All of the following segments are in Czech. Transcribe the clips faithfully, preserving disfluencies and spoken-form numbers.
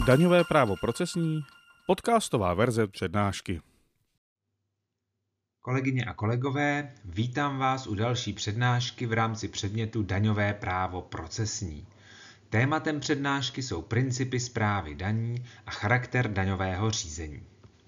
Daňové právo procesní, podcastová verze přednášky. Kolegyně a kolegové, vítám vás u další přednášky v rámci předmětu Daňové právo procesní. Tématem přednášky jsou principy správy daní a charakter daňového řízení.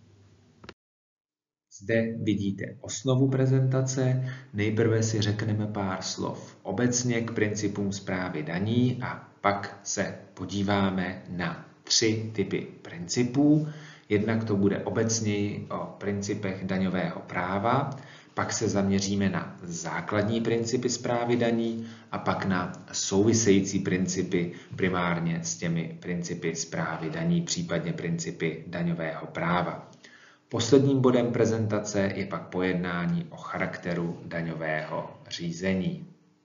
Zde vidíte osnovu prezentace, nejprve si řekneme pár slov obecně k principům správy daní a pak se podíváme na tři typy principů. Jednak to bude obecněji o principech daňového práva, pak se zaměříme na základní principy správy daní a pak na související principy primárně s těmi principy správy daní, případně principy daňového práva. Posledním bodem prezentace je pak pojednání o charakteru daňového řízení.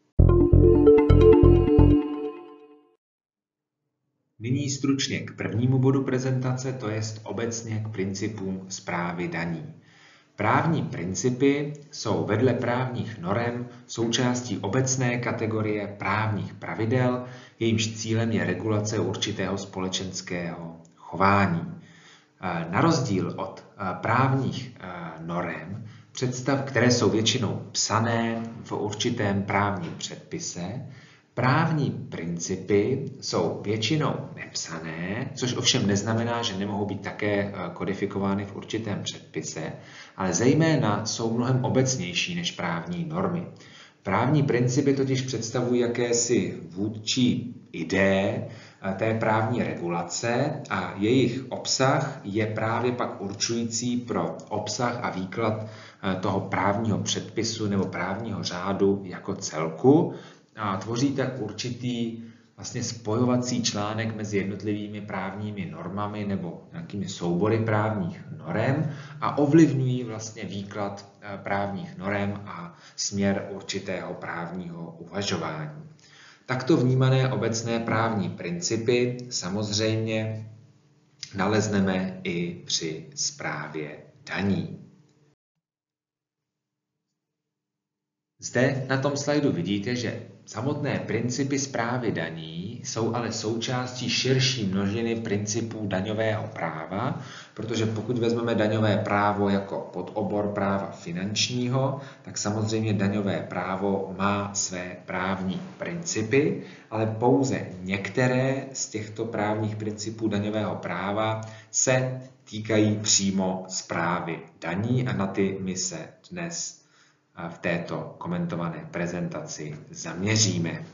Nyní stručně k prvnímu bodu prezentace, to jest obecně k principům správy daní. Právní principy jsou vedle právních norem součástí obecné kategorie právních pravidel, jejímž cílem je regulace určitého společenského chování. Na rozdíl od právních norem, představ, které jsou většinou psané v určitém právním předpise, právní principy jsou většinou nepsané, což ovšem neznamená, že nemohou být také kodifikovány v určitém předpise, ale zejména jsou mnohem obecnější než právní normy. Právní principy totiž představují jakési vůdčí ideje té právní regulace a jejich obsah je právě pak určující pro obsah a výklad toho právního předpisu nebo právního řádu jako celku a tvoří tak určitý vlastně spojovací článek mezi jednotlivými právními normami nebo nějakými soubory právních norem a ovlivňují vlastně výklad právních norem a směr určitého právního uvažování. Takto vnímané obecné právní principy samozřejmě nalezneme i při správě daní. Zde na tom slajdu vidíte, že samotné principy správy daní jsou ale součástí širší množiny principů daňového práva, protože pokud vezmeme daňové právo jako podobor práva finančního, tak samozřejmě daňové právo má své právní principy, ale pouze některé z těchto právních principů daňového práva se týkají přímo správy daní a na ty my se dnes v této komentované prezentaci zaměříme.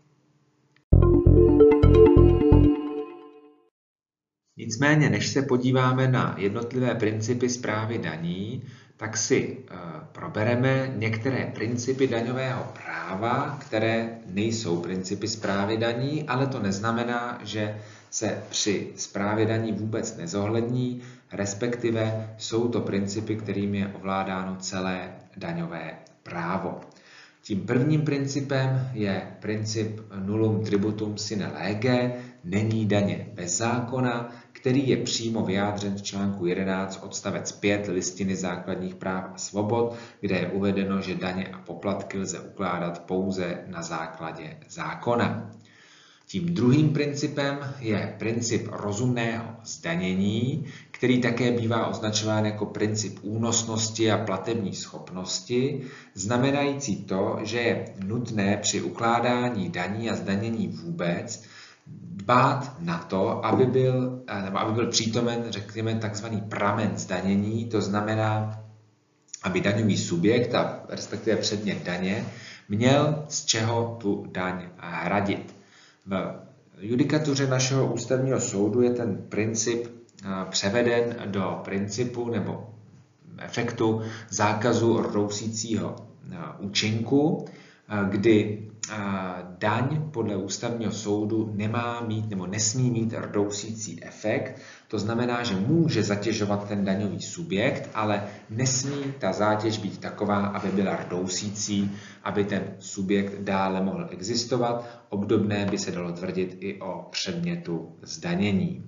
Nicméně, než se podíváme na jednotlivé principy správy daní, tak si probereme některé principy daňového práva, které nejsou principy správy daní, ale to neznamená, že se při správě daní vůbec nezohlední, respektive jsou to principy, kterými je ovládáno celé daňové právo. Tím prvním principem je princip nullum tributum sine lege, není daně bez zákona, který je přímo vyjádřen v článku jedenáct odstavec pět Listiny základních práv a svobod, kde je uvedeno, že daně a poplatky lze ukládat pouze na základě zákona. Tím druhým principem je princip rozumného zdanění, který také bývá označován jako princip únosnosti a platební schopnosti, znamenající to, že je nutné při ukládání daní a zdanění vůbec dbát na to, aby byl, nebo aby byl přítomen, řekněme, takzvaný pramen zdanění, to znamená, aby daňový subjekt, a respektive předmět daně, měl z čeho tu daň hradit. V judikatuře našeho ústavního soudu je ten princip převeden do principu nebo efektu zákazu rdousícího účinku, kdy daň podle ústavního soudu nemá mít nebo nesmí mít rdousící efekt. To znamená, že může zatěžovat ten daňový subjekt, ale nesmí ta zátěž být taková, aby byla rdousící, aby ten subjekt dále mohl existovat. Obdobné by se dalo tvrdit i o předmětu zdanění.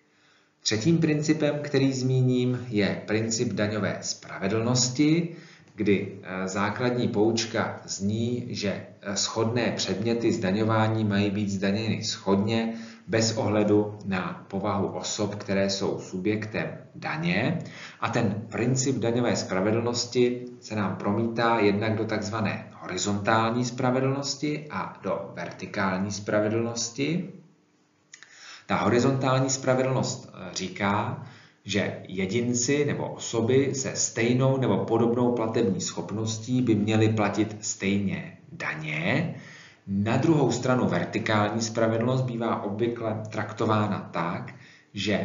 Třetím principem, který zmíním, je princip daňové spravedlnosti. kdy základní poučka zní, že shodné předměty zdaňování mají být zdaněny shodně bez ohledu na povahu osob, které jsou subjektem daně. A ten princip daňové spravedlnosti se nám promítá jednak do takzvané horizontální spravedlnosti a do vertikální spravedlnosti. Ta horizontální spravedlnost říká, že jedinci nebo osoby se stejnou nebo podobnou platební schopností by měly platit stejně daně. Na druhou stranu vertikální spravedlnost bývá obvykle traktována tak, že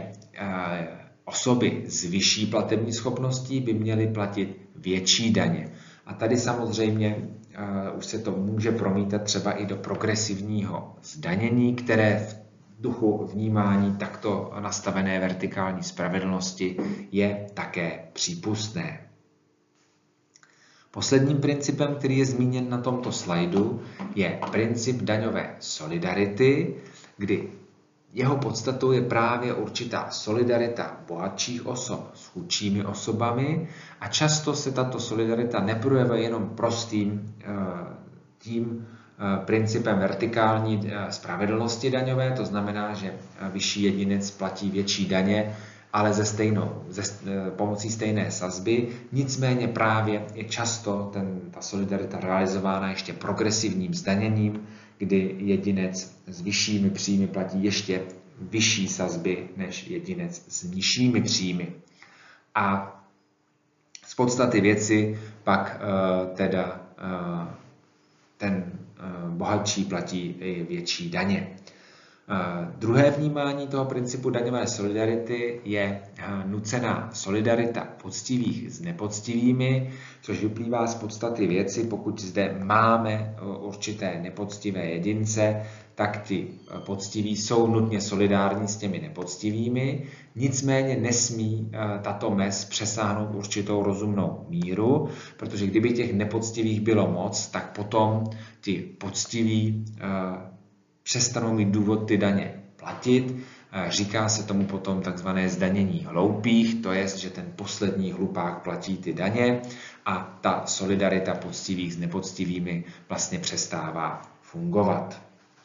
osoby s vyšší platební schopností by měly platit větší daně. A tady samozřejmě už se to může promítat třeba i do progresivního zdanění, které v duchu vnímání takto nastavené vertikální spravedlnosti je také přípustné. Posledním principem, který je zmíněn na tomto slajdu, je princip daňové solidarity, kdy jeho podstatou je právě určitá solidarita bohatších osob s chudšími osobami a často se tato solidarita neprojevuje jenom prostým tím principem vertikální spravedlnosti daňové, to znamená, že vyšší jedinec platí větší daně, ale ze stejnou, ze, pomocí stejné sazby. Nicméně právě je často ten, ta solidarita realizována ještě progresivním zdaněním, kdy jedinec s vyššími příjmy platí ještě vyšší sazby než jedinec s nižšími příjmy. A z podstaty věci pak uh, teda uh, ten uh, bohatší platí i větší daně. Uh, druhé vnímání toho principu daňové solidarity je uh, nucená solidarita poctivých s nepoctivými, což vyplývá z podstaty věci. Pokud zde máme uh, určité nepoctivé jedince, tak ti uh, poctiví jsou nutně solidární s těmi nepoctivými, nicméně nesmí uh, tato mez přesáhnout určitou rozumnou míru, protože kdyby těch nepoctivých bylo moc, tak potom ti poctiví uh, přestanou mít důvod ty daně platit. Říká se tomu potom takzvané zdanění hloupých, to je, že ten poslední hlupák platí ty daně a ta solidarita poctivých s nepoctivými vlastně přestává fungovat.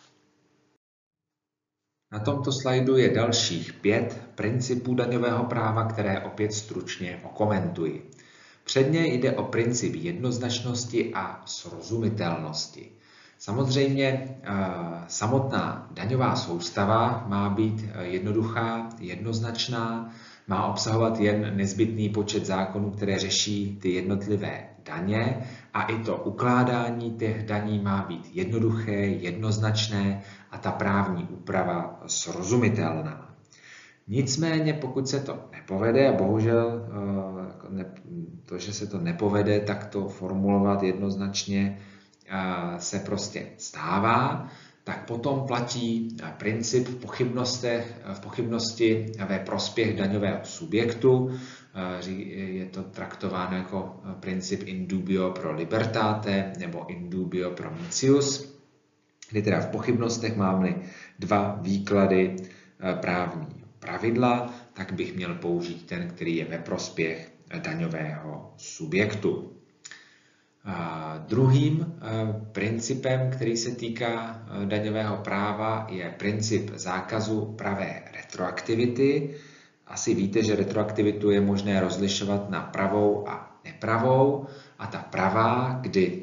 Na tomto slajdu je dalších pět principů daňového práva, které opět stručně okomentuji. Předně jde o princip jednoznačnosti a srozumitelnosti. Samozřejmě samotná daňová soustava má být jednoduchá, jednoznačná, má obsahovat jen nezbytný počet zákonů, které řeší ty jednotlivé daně a i to ukládání těch daní má být jednoduché, jednoznačné a ta právní úprava srozumitelná. Nicméně, pokud se to nepovede, a bohužel to, že se to nepovede, tak to formulovat jednoznačně se prostě stává, tak potom platí princip v pochybnostech, v pochybnosti ve prospěch daňového subjektu. Je to traktováno jako princip in dubio pro libertate nebo in dubio pro mitius, kdy teda v pochybnostech máme dva výklady právní pravidla, tak bych měl použít ten, který je ve prospěch daňového subjektu. A druhým principem, který se týká daňového práva, je princip zákazu pravé retroaktivity. Asi víte, že retroaktivitu je možné rozlišovat na pravou a nepravou. A ta pravá, kdy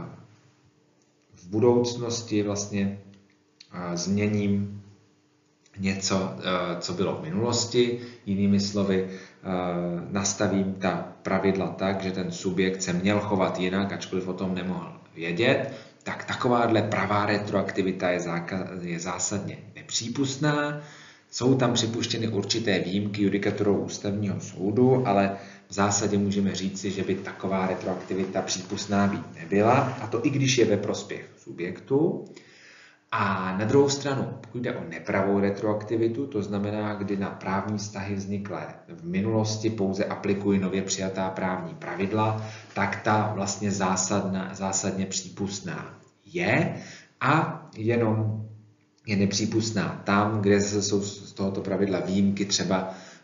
v budoucnosti vlastně změním něco, co bylo v minulosti, jinými slovy, nastavím ta pravidla tak, že ten subjekt se měl chovat jinak, ačkoliv o tom nemohl vědět, tak takováhle pravá retroaktivita je, je zásadně nepřípustná. Jsou tam připuštěny určité výjimky judikaturou ústavního soudu, ale v zásadě můžeme říci, že by taková retroaktivita přípustná být nebyla, a to i když je ve prospěch subjektu. A na druhou stranu, pokud jde o nepravou retroaktivitu, to znamená, kdy na právní vztahy vzniklé v minulosti pouze aplikují nově přijatá právní pravidla, tak ta vlastně zásadna, zásadně přípustná je a jenom je nepřípustná tam, kde jsou z tohoto pravidla výjimky, třeba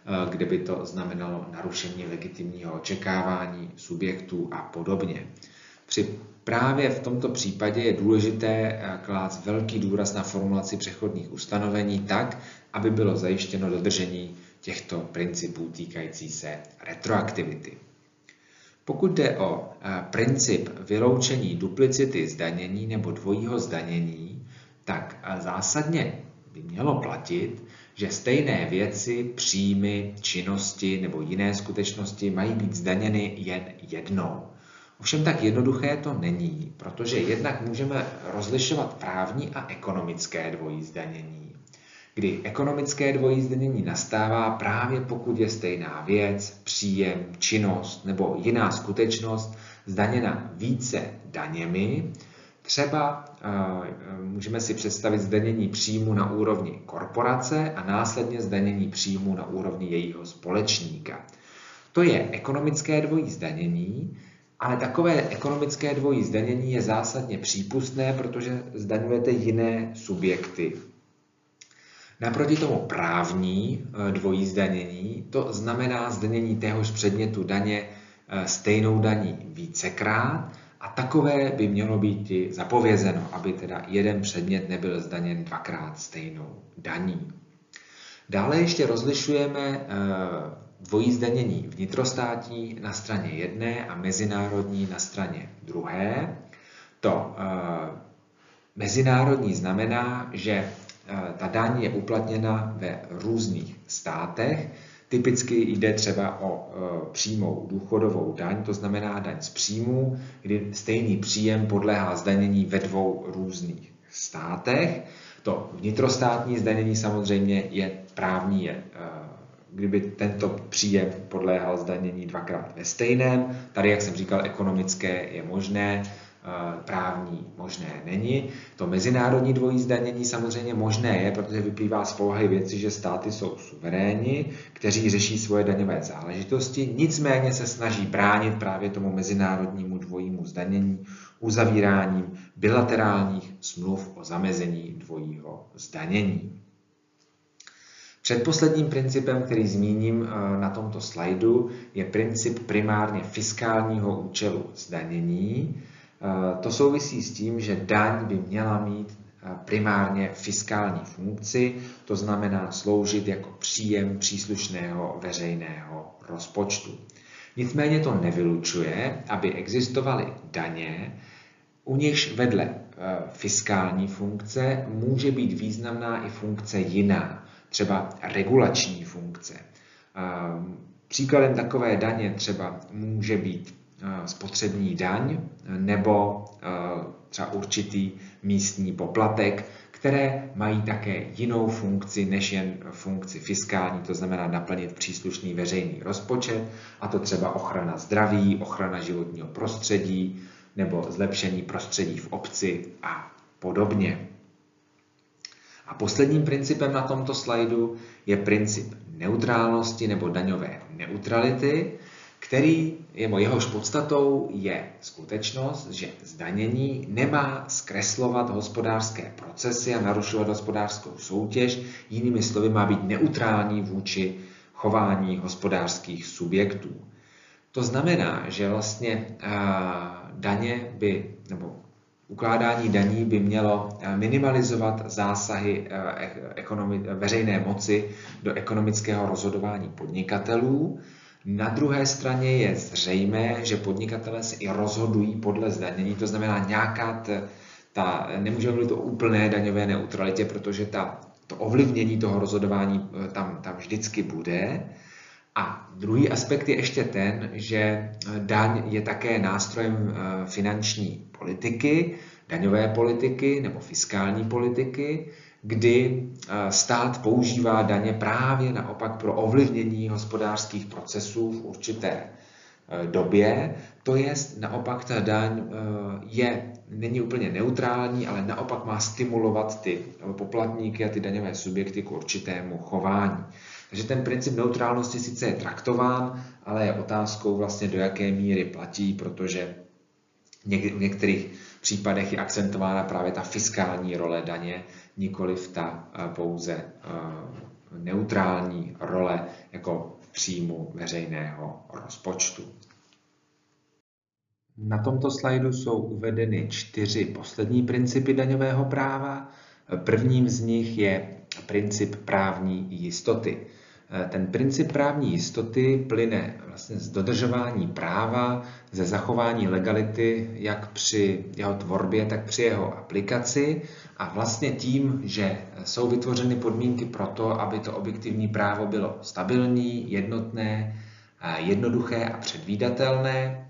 kde by to znamenalo narušení legitimního očekávání subjektů a podobně. Při právě v tomto případě je důležité klást velký důraz na formulaci přechodných ustanovení tak, aby bylo zajištěno dodržení těchto principů týkající se retroaktivity. Pokud jde o princip vyloučení duplicity zdanění nebo dvojího zdanění, tak zásadně by mělo platit, že stejné věci, příjmy, činnosti nebo jiné skutečnosti mají být zdaněny jen jednou. Ovšem tak jednoduché to není, protože jednak můžeme rozlišovat právní a ekonomické dvojí zdanění, kdy ekonomické dvojí zdanění nastává právě pokud je stejná věc, příjem, činnost nebo jiná skutečnost zdaněna více daněmi. Třeba uh, můžeme si představit zdanění příjmu na úrovni korporace a následně zdanění příjmu na úrovni jejího společníka. To je ekonomické dvojí zdanění, ale takové ekonomické dvojí zdanění je zásadně přípustné, protože zdaňujete jiné subjekty. Naproti tomu právní dvojí zdanění, to znamená zdanění téhož předmětu daně stejnou daní vícekrát a takové by mělo být zapovězeno, aby teda jeden předmět nebyl zdaněn dvakrát stejnou daní. Dále ještě rozlišujeme dvojí zdanění vnitrostátní na straně jedné a mezinárodní na straně druhé. To mezinárodní znamená, že ta daň je uplatněna ve různých státech. Typicky jde třeba o přímou důchodovou daň, to znamená daň z příjmů, kdy stejný příjem podléhá zdanění ve dvou různých státech. To vnitrostátní zdanění samozřejmě je právní, je, kdyby tento příjem podléhal zdanění dvakrát ve stejném. Tady, jak jsem říkal, ekonomické je možné, právní možné není. To mezinárodní dvojí zdanění samozřejmě možné je, protože vyplývá z povahy věci, že státy jsou suverénni, kteří řeší svoje daňové záležitosti, nicméně se snaží bránit právě tomu mezinárodnímu dvojímu zdanění uzavíráním bilaterálních smluv o zamezení dvojího zdanění. Předposledním principem, který zmíním na tomto slajdu, je princip primárně fiskálního účelu zdanění. To souvisí s tím, že daň by měla mít primárně fiskální funkci, to znamená sloužit jako příjem příslušného veřejného rozpočtu. Nicméně to nevylučuje, aby existovaly daně, u nichž vedle fiskální funkce může být významná i funkce jiná, třeba regulační funkce. Příkladem takové daně třeba může být spotřební daň nebo třeba určitý místní poplatek, které mají také jinou funkci než jen funkci fiskální, to znamená naplnit příslušný veřejný rozpočet, a to třeba ochrana zdraví, ochrana životního prostředí nebo zlepšení prostředí v obci a podobně. A posledním principem na tomto slajdu je princip neutrálnosti nebo daňové neutrality, který jehož podstatou je skutečnost, že zdanění nemá zkreslovat hospodářské procesy a narušovat hospodářskou soutěž, jinými slovy má být neutrální vůči chování hospodářských subjektů. To znamená, že vlastně daně by, nebo ukládání daní by mělo minimalizovat zásahy veřejné moci do ekonomického rozhodování podnikatelů. Na druhé straně je zřejmé, že podnikatelé se i rozhodují podle zdanění, to znamená nějaká ta, ta nemůžeme mluvit o úplné daňové neutralitě, protože ta, to ovlivnění toho rozhodování tam, tam vždycky bude. A druhý aspekt je ještě ten, že daň je také nástrojem finanční politiky, daňové politiky nebo fiskální politiky, kdy stát používá daně právě naopak pro ovlivnění hospodářských procesů v určité době. To je naopak ta daň je, není úplně neutrální, ale naopak má stimulovat ty poplatníky a ty daňové subjekty k určitému chování. Takže ten princip neutrálnosti sice je traktován, ale je otázkou vlastně do jaké míry platí, protože v některých případech je akcentována právě ta fiskální role daně, nikoliv ta pouze neutrální role jako v příjmu veřejného rozpočtu. Na tomto slajdu jsou uvedeny čtyři poslední principy daňového práva. Prvním z nich je princip právní jistoty. Ten princip právní jistoty plyne vlastně z dodržování práva, ze zachování legality jak při jeho tvorbě, tak při jeho aplikaci a vlastně tím, že jsou vytvořeny podmínky pro to, aby to objektivní právo bylo stabilní, jednotné, jednoduché a předvídatelné,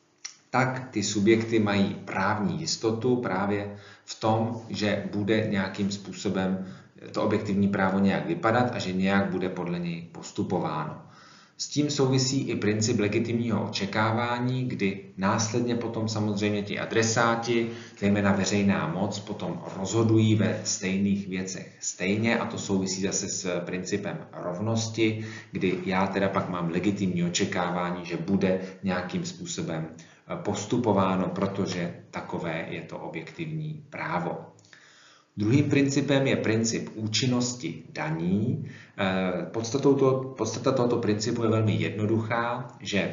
tak ty subjekty mají právní jistotu právě v tom, že bude nějakým způsobem to objektivní právo nějak vypadat a že nějak bude podle něj postupováno. S tím souvisí i princip legitimního očekávání, kdy následně potom samozřejmě ti adresáti, zejména veřejná moc, potom rozhodují ve stejných věcech stejně a to souvisí zase s principem rovnosti, kdy já teda pak mám legitimní očekávání, že bude nějakým způsobem postupováno, protože takové je to objektivní právo. Druhým principem je princip účinnosti daní. Podstatou to, podstata tohoto principu je velmi jednoduchá, že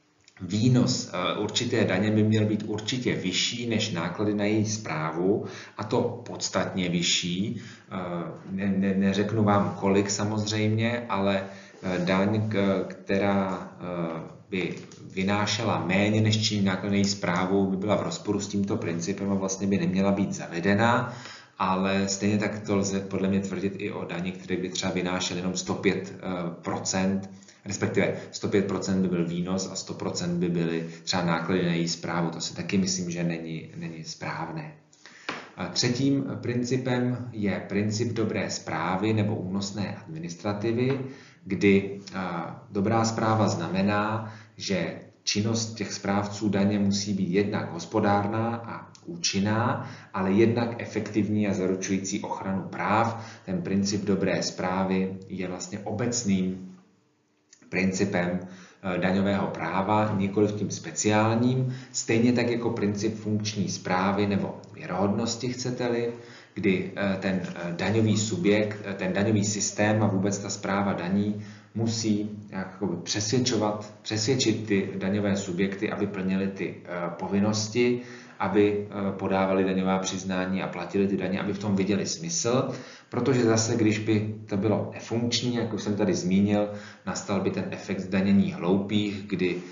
výnos určité daně by měl být určitě vyšší než náklady na její správu, a to podstatně vyšší. Ne, ne, neřeknu vám kolik samozřejmě, ale daň, která by vynášela méně než činí náklady na její správu, by byla v rozporu s tímto principem a vlastně by neměla být zavedena. Ale stejně tak to lze podle mě tvrdit i o dani, které by třeba vynášely jenom sto pět procent, respektive sto pět procent by byl výnos a sto procent by byly třeba náklady na její správu. To si taky myslím, že není, není správné. A třetím principem je princip dobré správy nebo únosné administrativy, kdy dobrá správa znamená, že činnost těch správců daně musí být jednak hospodárná a účinná, ale jednak efektivní a zaručující ochranu práv. Ten princip dobré správy je vlastně obecným principem daňového práva, nikoliv tím speciálním, stejně tak jako princip funkční správy nebo věrohodnosti, chcete-li, kdy ten daňový subjekt, ten daňový systém a vůbec ta správa daní musí jakoby přesvědčovat, přesvědčit ty daňové subjekty, aby plnili ty povinnosti, aby podávali daňová přiznání a platili ty daně, aby v tom viděli smysl, protože zase, když by to bylo nefunkční, jak už jsem tady zmínil, nastal by ten efekt zdanění hloupých, kdy uh,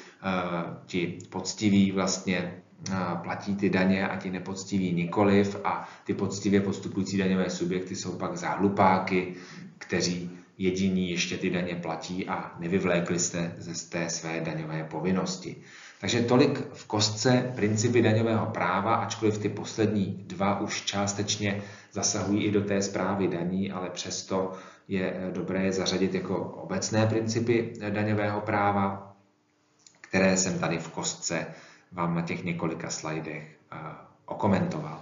ti poctiví vlastně uh, platí ty daně a ti nepoctiví nikoliv a ty poctivě postupující daňové subjekty jsou pak za hlupáky, kteří jediní ještě ty daně platí a nevyvlékli jste ze té své daňové povinnosti. Takže tolik v kostce principy daňového práva, ačkoliv ty poslední dva už částečně zasahují i do té správy daní, ale přesto je dobré je zařadit jako obecné principy daňového práva, které jsem tady v kostce vám na těch několika slajdech okomentoval.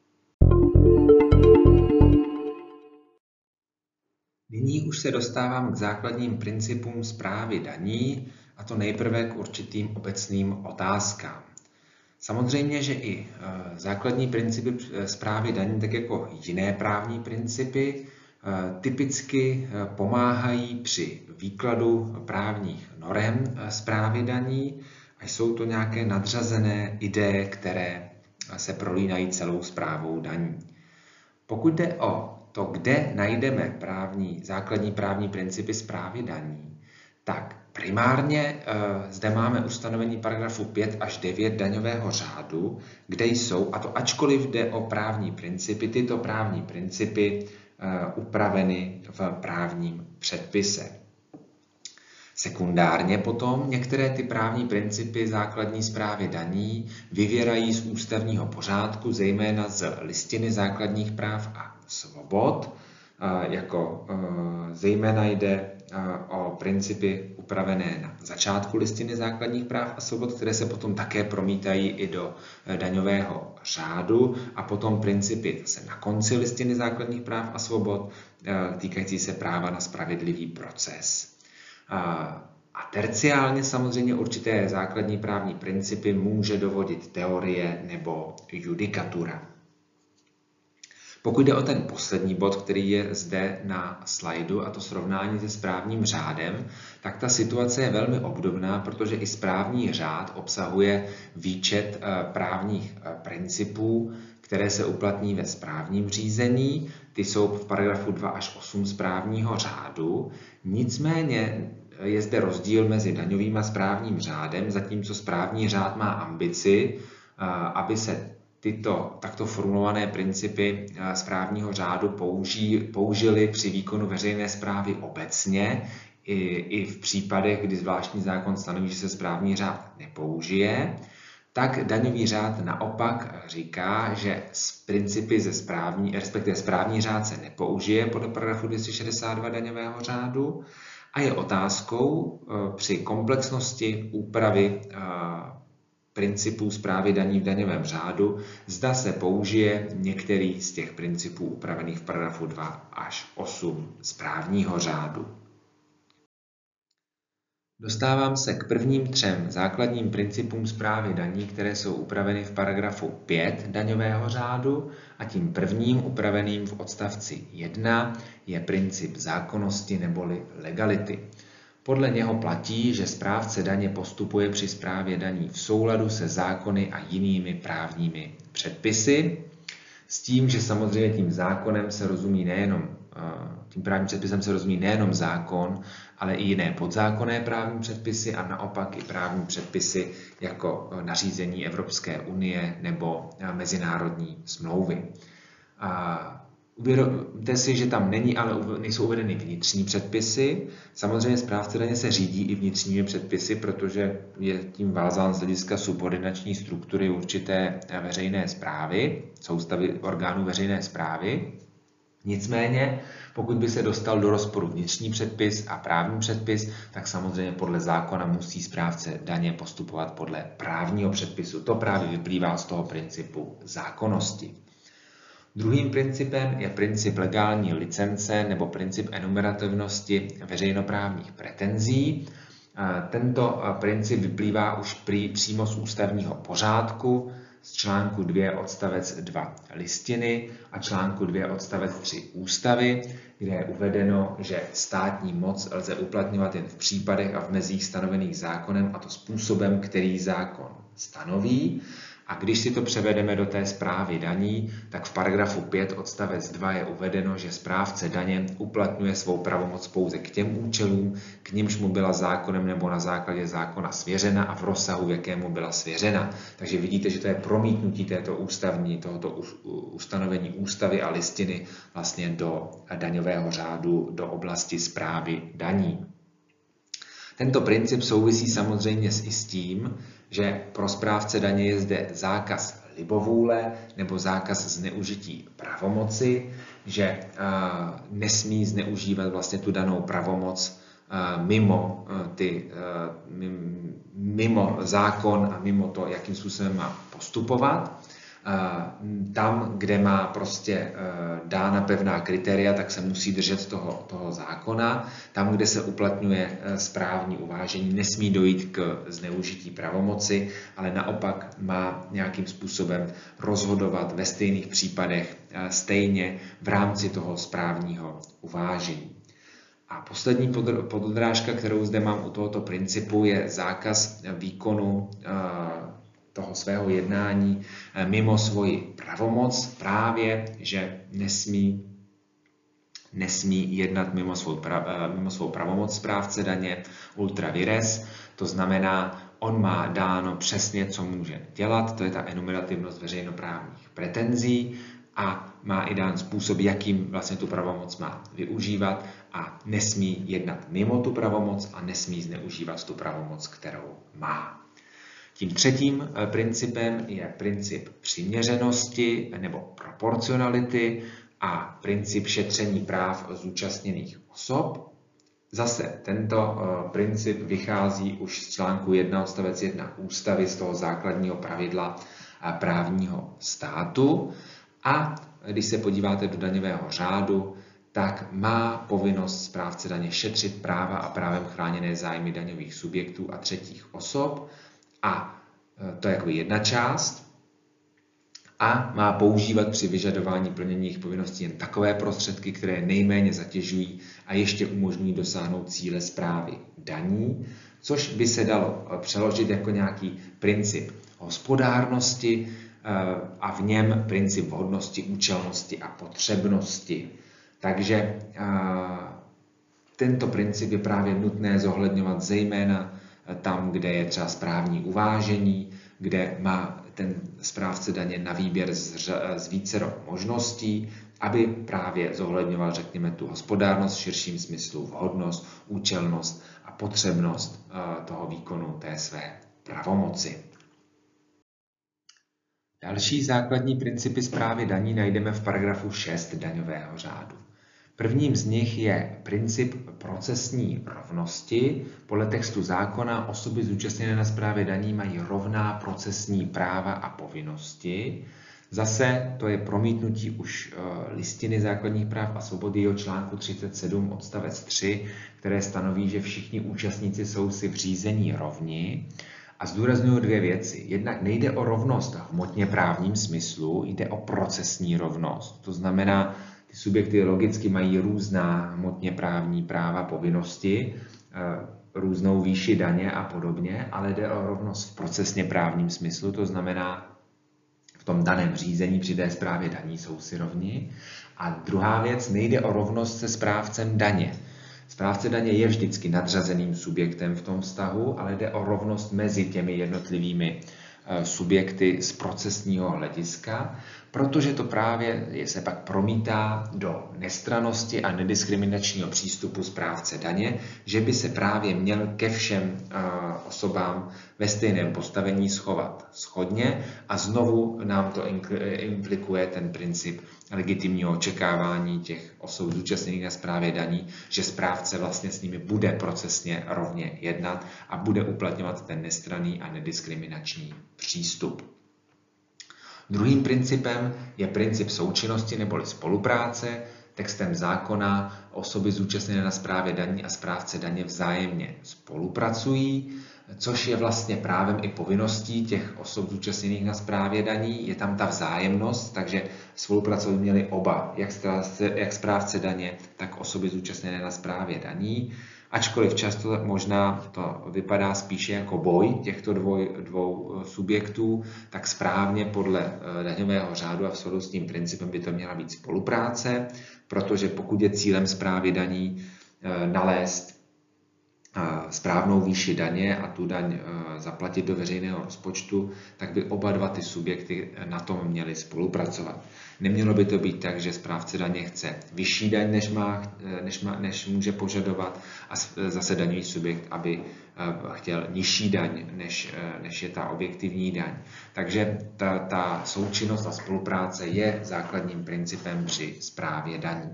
Nyní už se dostávám k základním principům správy daní, a to nejprve k určitým obecným otázkám. Samozřejmě, že i základní principy správy daní, tak jako jiné právní principy, typicky pomáhají při výkladu právních norem správy daní a jsou to nějaké nadřazené ideje, které se prolínají celou správou daní. Pokud jde o to, kde najdeme právní, základní právní principy správy daní, tak primárně e, zde máme ustanovení paragrafu pět až devět daňového řádu, kde jsou, a to ačkoliv jde o právní principy, tyto právní principy e, upraveny v právním předpise. Sekundárně potom některé ty právní principy základní správy daní vyvěrají z ústavního pořádku, zejména z Listiny základních práv a svobod, jako zejména jde o principy upravené na začátku Listiny základních práv a svobod, které se potom také promítají i do daňového řádu, a potom principy zase na konci Listiny základních práv a svobod týkající se práva na spravedlivý proces. A terciálně samozřejmě určité základní právní principy může dovodit teorie nebo judikatura. Pokud jde o ten poslední bod, který je zde na slajdu, a to srovnání se správním řádem, tak ta situace je velmi obdobná, protože i správní řád obsahuje výčet právních principů, které se uplatní ve správním řízení. Ty jsou v paragrafu dva až osm správního řádu. Nicméně je zde rozdíl mezi daňovým a správním řádem, zatímco správní řád má ambici, aby se tyto takto formulované principy správního řádu použí, použily při výkonu veřejné správy obecně, i, i v případech, kdy zvláštní zákon stanoví, že se správní řád nepoužije, tak daňový řád naopak říká, že principy ze správní, respektive správní řád se nepoužije podle paragrafu dvě stě šedesát dva daňového řádu a je otázkou při komplexnosti úpravy principů správy daní v daňovém řádu, zda se použije některý z těch principů upravených v paragrafu dva až osm správního řádu. Dostávám se k prvním třem základním principům správy daní, které jsou upraveny v paragrafu pět daňového řádu a tím prvním upraveným v odstavci jedna je princip zákonnosti neboli legality. Podle něho platí, že správce daně postupuje při správě daní v souladu se zákony a jinými právními předpisy, s tím, že samozřejmě tím zákonem se rozumí nejenom, tím právním předpisem se rozumí nejenom zákon, ale i jiné podzákonné právní předpisy a naopak i právní předpisy jako nařízení Evropské unie nebo mezinárodní smlouvy. Uvědomte si, že tam není, ale nejsou uvedeny vnitřní předpisy. Samozřejmě správce daně se řídí i vnitřními předpisy, protože je tím vázán z hlediska subordinační struktury určité veřejné správy, soustavy orgánů veřejné správy. Nicméně, pokud by se dostal do rozporu vnitřní předpis a právní předpis, tak samozřejmě podle zákona musí správce daně postupovat podle právního předpisu. To právě vyplývá z toho principu zákonnosti. Druhým principem je princip legální licence nebo princip enumerativnosti veřejnoprávních pretenzí. Tento princip vyplývá už přímo z ústavního pořádku, z článku dva odstavec dva listiny a článku dva odstavec tři ústavy, kde je uvedeno, že státní moc lze uplatňovat jen v případech a v mezích stanovených zákonem, a to způsobem, který zákon stanoví. A když si to převedeme do té správy daní, tak v paragrafu pět odstavec dva je uvedeno, že správce daně uplatňuje svou pravomoc pouze k těm účelům, k nimž mu byla zákonem nebo na základě zákona svěřena a v rozsahu, v jakému byla svěřena. Takže vidíte, že to je promítnutí této ústavní, tohoto ustanovení ústavy a listiny vlastně do daňového řádu, do oblasti správy daní. Tento princip souvisí samozřejmě i s tím, že pro správce daně je zde zákaz libovůle nebo zákaz zneužití pravomoci, že uh, nesmí zneužívat vlastně tu danou pravomoc uh, mimo, uh, ty, uh, mimo zákon a mimo to, jakým způsobem má postupovat. Tam, kde má prostě dána pevná kritéria, tak se musí držet toho, toho zákona. Tam, kde se uplatňuje správní uvážení, nesmí dojít k zneužití pravomoci, ale naopak má nějakým způsobem rozhodovat ve stejných případech stejně v rámci toho správního uvážení. A poslední pododrážka, kterou zde mám u tohoto principu, je zákaz výkonu toho svého jednání mimo svoji pravomoc, právě, že nesmí, nesmí jednat mimo svou, mimo svou pravomoc správce daně ultra vires, to znamená, on má dáno přesně, co může dělat, to je ta enumerativnost veřejnoprávních pretenzí a má i dán způsob, jakým vlastně tu pravomoc má využívat a nesmí jednat mimo tu pravomoc a nesmí zneužívat tu pravomoc, kterou má. Tím třetím principem je princip přiměřenosti nebo proporcionality a princip šetření práv zúčastněných osob. Zase tento princip vychází už z článku jedna odstavec jedna ústavy, z toho základního pravidla právního státu. A když se podíváte do daňového řádu, tak má povinnost správce daně šetřit práva a právem chráněné zájmy daňových subjektů a třetích osob. A to je jako jedna část. a má používat při vyžadování plnění jejich povinností jen takové prostředky, které nejméně zatěžují a ještě umožňují dosáhnout cíle správy daní, což by se dalo přeložit jako nějaký princip hospodárnosti a v něm princip vhodnosti, účelnosti a potřebnosti. Takže tento princip je právě nutné zohledňovat zejména tam, kde je třeba správní uvážení, kde má ten správce daně na výběr z, z vícero možností, aby právě zohledňoval, řekněme, tu hospodárnost v širším smyslu, vhodnost, účelnost a potřebnost toho výkonu té své pravomoci. Další základní principy správy daní najdeme v paragrafu šest daňového řádu. Prvním z nich je princip procesní rovnosti. Podle textu zákona osoby zúčastněné na správě daní mají rovná procesní práva a povinnosti. Zase to je promítnutí už listiny základních práv a svobod jejího článku třicet sedm odstavec tři, které stanoví, že všichni účastníci jsou si v řízení rovni. A zdůraznuju dvě věci. Jednak nejde o rovnost v hmotně právním smyslu, jde o procesní rovnost. To znamená, ty subjekty logicky mají různá hmotně právní práva, povinnosti, různou výši daně a podobně, ale jde o rovnost v procesně právním smyslu, to znamená, v tom daném řízení při té správě daní jsou si rovni. A druhá věc, nejde o rovnost se správcem daně. Správce daně je vždycky nadřazeným subjektem v tom vztahu, ale jde o rovnost mezi těmi jednotlivými subjekty z procesního hlediska, protože to právě se pak promítá do nestrannosti a nediskriminačního přístupu správce daně, že by se právě měl ke všem osobám ve stejném postavení schovat shodně a znovu nám to implikuje ten princip legitimního očekávání těch osob zúčastněných na správě daní, že správce vlastně s nimi bude procesně rovně jednat a bude uplatňovat ten nestranný a nediskriminační přístup. Druhým principem je princip součinnosti neboli spolupráce. Textem zákona osoby zúčastněné na správě daní a správce daně vzájemně spolupracují, což je vlastně právem i povinností těch osob zúčastněných na správě daní. Je tam ta vzájemnost, takže spolupracovat měli oba, jak správce, jak správce daně, tak osoby zúčastněné na správě daní. Ačkoliv často možná to vypadá spíše jako boj těchto dvou, dvou subjektů, tak správně podle daňového řádu a v souladu s tím principem by to měla být spolupráce, protože pokud je cílem správy daní nalézt správnou výši daně a tu daň zaplatit do veřejného rozpočtu, tak by oba dva ty subjekty na tom měly spolupracovat. Nemělo by to být tak, že správce daně chce vyšší daň, než, má, než, má, než může požadovat, a zase daňový subjekt, aby chtěl nižší daň, než, než je ta objektivní daň. Takže ta, ta součinnost a spolupráce je základním principem při správě daní.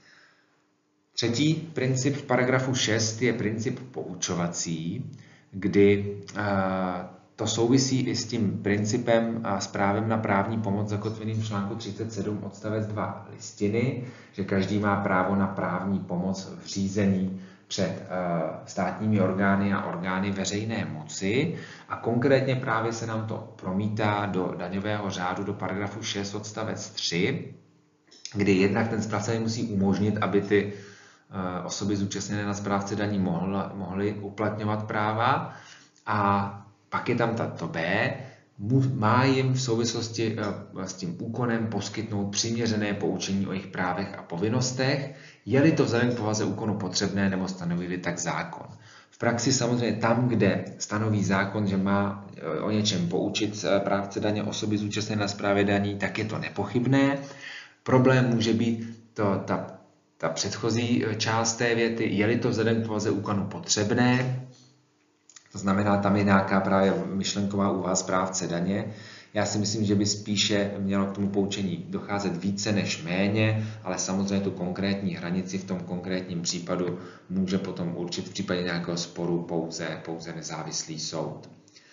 Třetí princip v paragrafu šest je princip poučovací, kdy to souvisí i s tím principem a s právem na právní pomoc zakotveným v článku třicet sedm odstavec dva listiny, že každý má právo na právní pomoc v řízení před státními orgány a orgány veřejné moci. A konkrétně právě se nám to promítá do daňového řádu do paragrafu šest odstavec tři, kdy jednak ten správce musí umožnit, aby ty osoby zúčastněné na správce daní mohly uplatňovat práva, a pak je tam to B, má jim v souvislosti s tím úkonem poskytnout přiměřené poučení o jejich právech a povinnostech, je-li to vzhledem k povaze úkonu potřebné nebo stanoví tak zákon. V praxi samozřejmě tam, kde stanoví zákon, že má o něčem poučit správce daně osoby zúčastněné na správě daní, tak je to nepochybné. Problém může být to, ta, ta předchozí část té věty, je-li to vzhledem k povaze úkonu potřebné. To znamená, tam je nějaká právě myšlenková úvaha správce daně. Já si myslím, že by spíše mělo k tomu poučení docházet více než méně, ale samozřejmě tu konkrétní hranici v tom konkrétním případu může potom určit v případě nějakého sporu pouze, pouze nezávislý soud.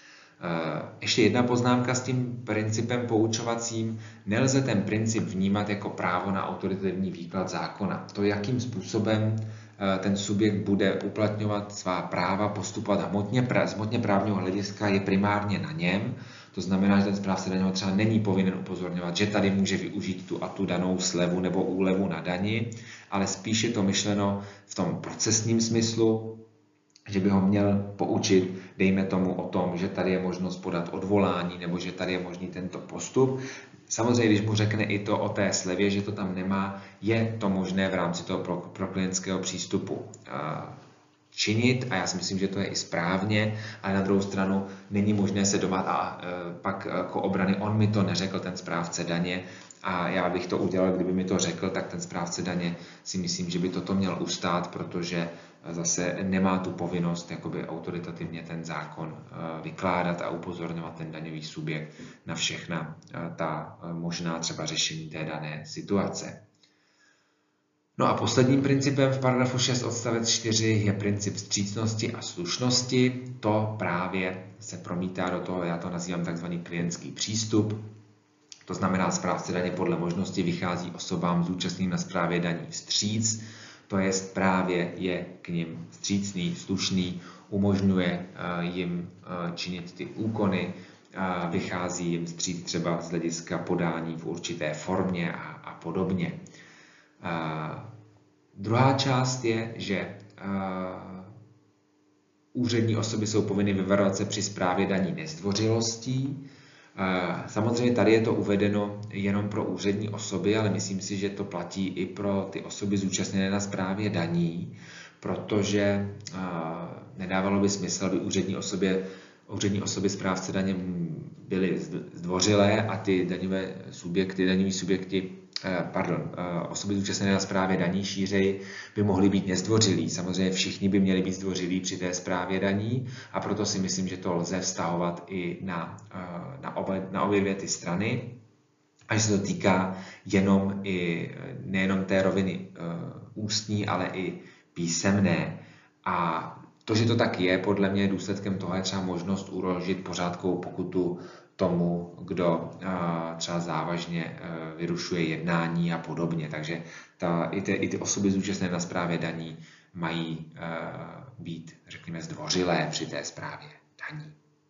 Ještě jedna poznámka s tím principem poučovacím. Nelze ten princip vnímat jako právo na autoritativní výklad zákona. To, jakým způsobem ten subjekt bude uplatňovat svá práva, postupovat hmotně, z hmotně právního hlediska, je primárně na něm, To znamená, že ten správce daně třeba není povinen upozorňovat, že tady může využít tu a tu danou slevu nebo úlevu na dani, ale spíš je to myšleno v tom procesním smyslu, že by ho měl poučit, dejme tomu, o tom, že tady je možnost podat odvolání nebo že tady je možný tento postup. Samozřejmě, když mu řekne i to o té slevě, že to tam nemá, je to možné v rámci toho proklientského přístupu činit a já si myslím, že to je i správně, ale na druhou stranu není možné se domát a pak jako obrany on mi to neřekl, ten správce daně, a já bych to udělal, kdyby mi to řekl, tak ten správce daně si myslím, že by toto měl ustát, protože zase nemá tu povinnost jakoby autoritativně ten zákon vykládat a upozorňovat ten daňový subjekt na všechna ta možná třeba řešení té dané situace. No a posledním principem v paragrafu šest odstavec čtyři je princip vstřícnosti a slušnosti. To právě se promítá do toho, já to nazývám takzvaný klientský přístup. To znamená, správce daně podle možnosti vychází osobám zúčastněným na správě daní vstříc, to jest právě je k nim vstřícný, slušný, umožňuje jim činit ty úkony, vychází jim vstříc třeba z hlediska podání v určité formě a, a podobně. Uh, druhá část je, že uh, úřední osoby jsou povinny vyvarovat se při správě daní nezdvořilostí. Uh, samozřejmě tady je to uvedeno jenom pro úřední osoby, ale myslím si, že to platí i pro ty osoby zúčastněné na správě daní, protože uh, nedávalo by smysl, aby úřední osobě, úřední osoby správce daně byly zdvořilé a ty daňové subjekty, daňoví subjekti Pardon, osoby zúčastněné na správě daní šířej by mohly být nezdvořilí. Samozřejmě všichni by měli být zdvořilí při té správě daní a proto si myslím, že to lze vztahovat i na, na, obě, na obě dvě ty strany a že se to týká jenom i nejenom té roviny ústní, ale i písemné. A to, že to tak je, podle mě důsledkem toho je třeba možnost uložit pořádkovou pokutu tomu, kdo třeba závažně vyrušuje jednání a podobně. Takže ta, i, ty, i ty osoby zúčastněné na správě daní mají být, řekněme, zdvořilé při té správě daní.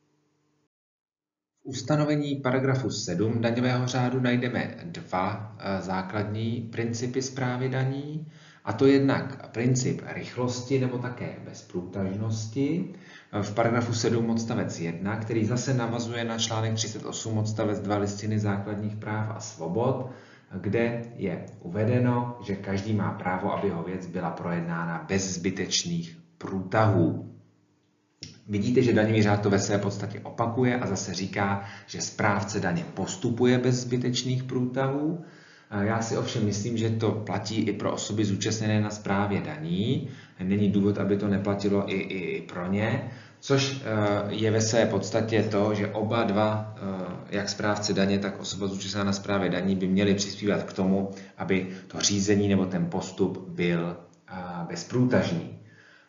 V ustanovení paragrafu sedm daňového řádu najdeme dva základní principy správy daní, a to jednak princip rychlosti nebo také bezprůtažnosti v paragrafu sedm odstavec jedna, který zase navazuje na článek třicet osm odstavec dva Listiny základních práv a svobod, kde je uvedeno, že každý má právo, aby jeho věc byla projednána bez zbytečných průtahů. Vidíte, že daňový řád to ve své podstatě opakuje a zase říká, že správce daně postupuje bez zbytečných průtahů. Já si ovšem myslím, že to platí i pro osoby zúčastněné na správě daní. Není důvod, aby to neplatilo i, i, i pro ně, což je ve své podstatě to, že oba dva, jak správce daně, tak osoba zúčastněná na správě daní, by měly přispívat k tomu, aby to řízení nebo ten postup byl bezprůtažný.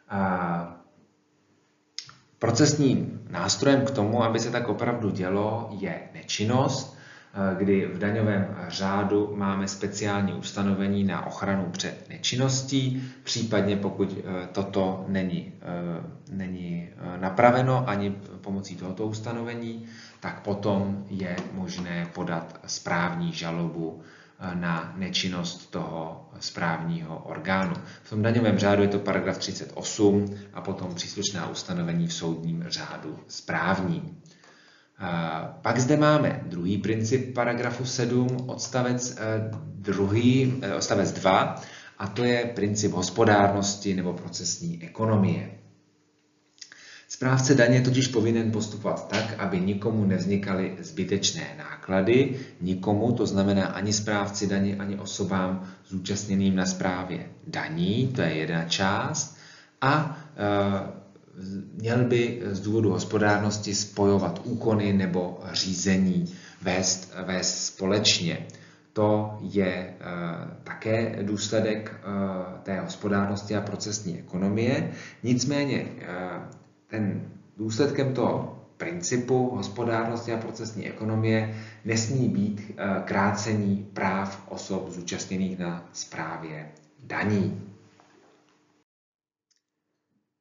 Procesním nástrojem k tomu, aby se tak opravdu dělo, je nečinnost, kdy v daňovém řádu máme speciální ustanovení na ochranu před nečinností, případně pokud toto není, není napraveno ani pomocí tohoto ustanovení, tak potom je možné podat správní žalobu na nečinnost toho správního orgánu. V tom daňovém řádu je to paragraf třicet osm a potom příslušná ustanovení v soudním řádu správním. Pak zde máme druhý princip paragrafu sedm, odstavec, druhý, odstavec dva, a to je princip hospodárnosti nebo procesní ekonomie. Správce daně je totiž povinen postupovat tak, aby nikomu nevznikaly zbytečné náklady, nikomu, to znamená ani správci daně, ani osobám zúčastněným na správě daní, to je jedna část, a e, měl by z důvodu hospodárnosti spojovat úkony nebo řízení, vést, vést společně. To je e, také důsledek e, té hospodárnosti a procesní ekonomie. Nicméně e, ten důsledkem toho principu hospodárnosti a procesní ekonomie nesmí být e, krácení práv osob zúčastněných na správě daní.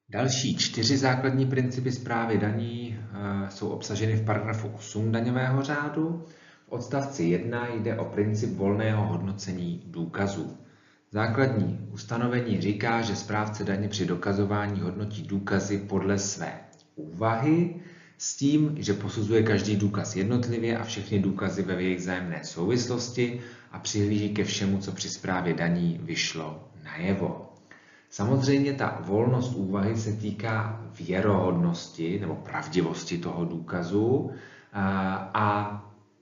Další čtyři základní principy správy daní jsou obsaženy v paragrafu osm daňového řádu. V odstavci jedna jde o princip volného hodnocení důkazů. Základní ustanovení říká, že správce daně při dokazování hodnotí důkazy podle své úvahy, s tím, že posuzuje každý důkaz jednotlivě a všechny důkazy ve jejich vzájemné souvislosti a přihlíží ke všemu, co při správě daní vyšlo najevo. Samozřejmě ta volnost úvahy se týká věrohodnosti nebo pravdivosti toho důkazu a, a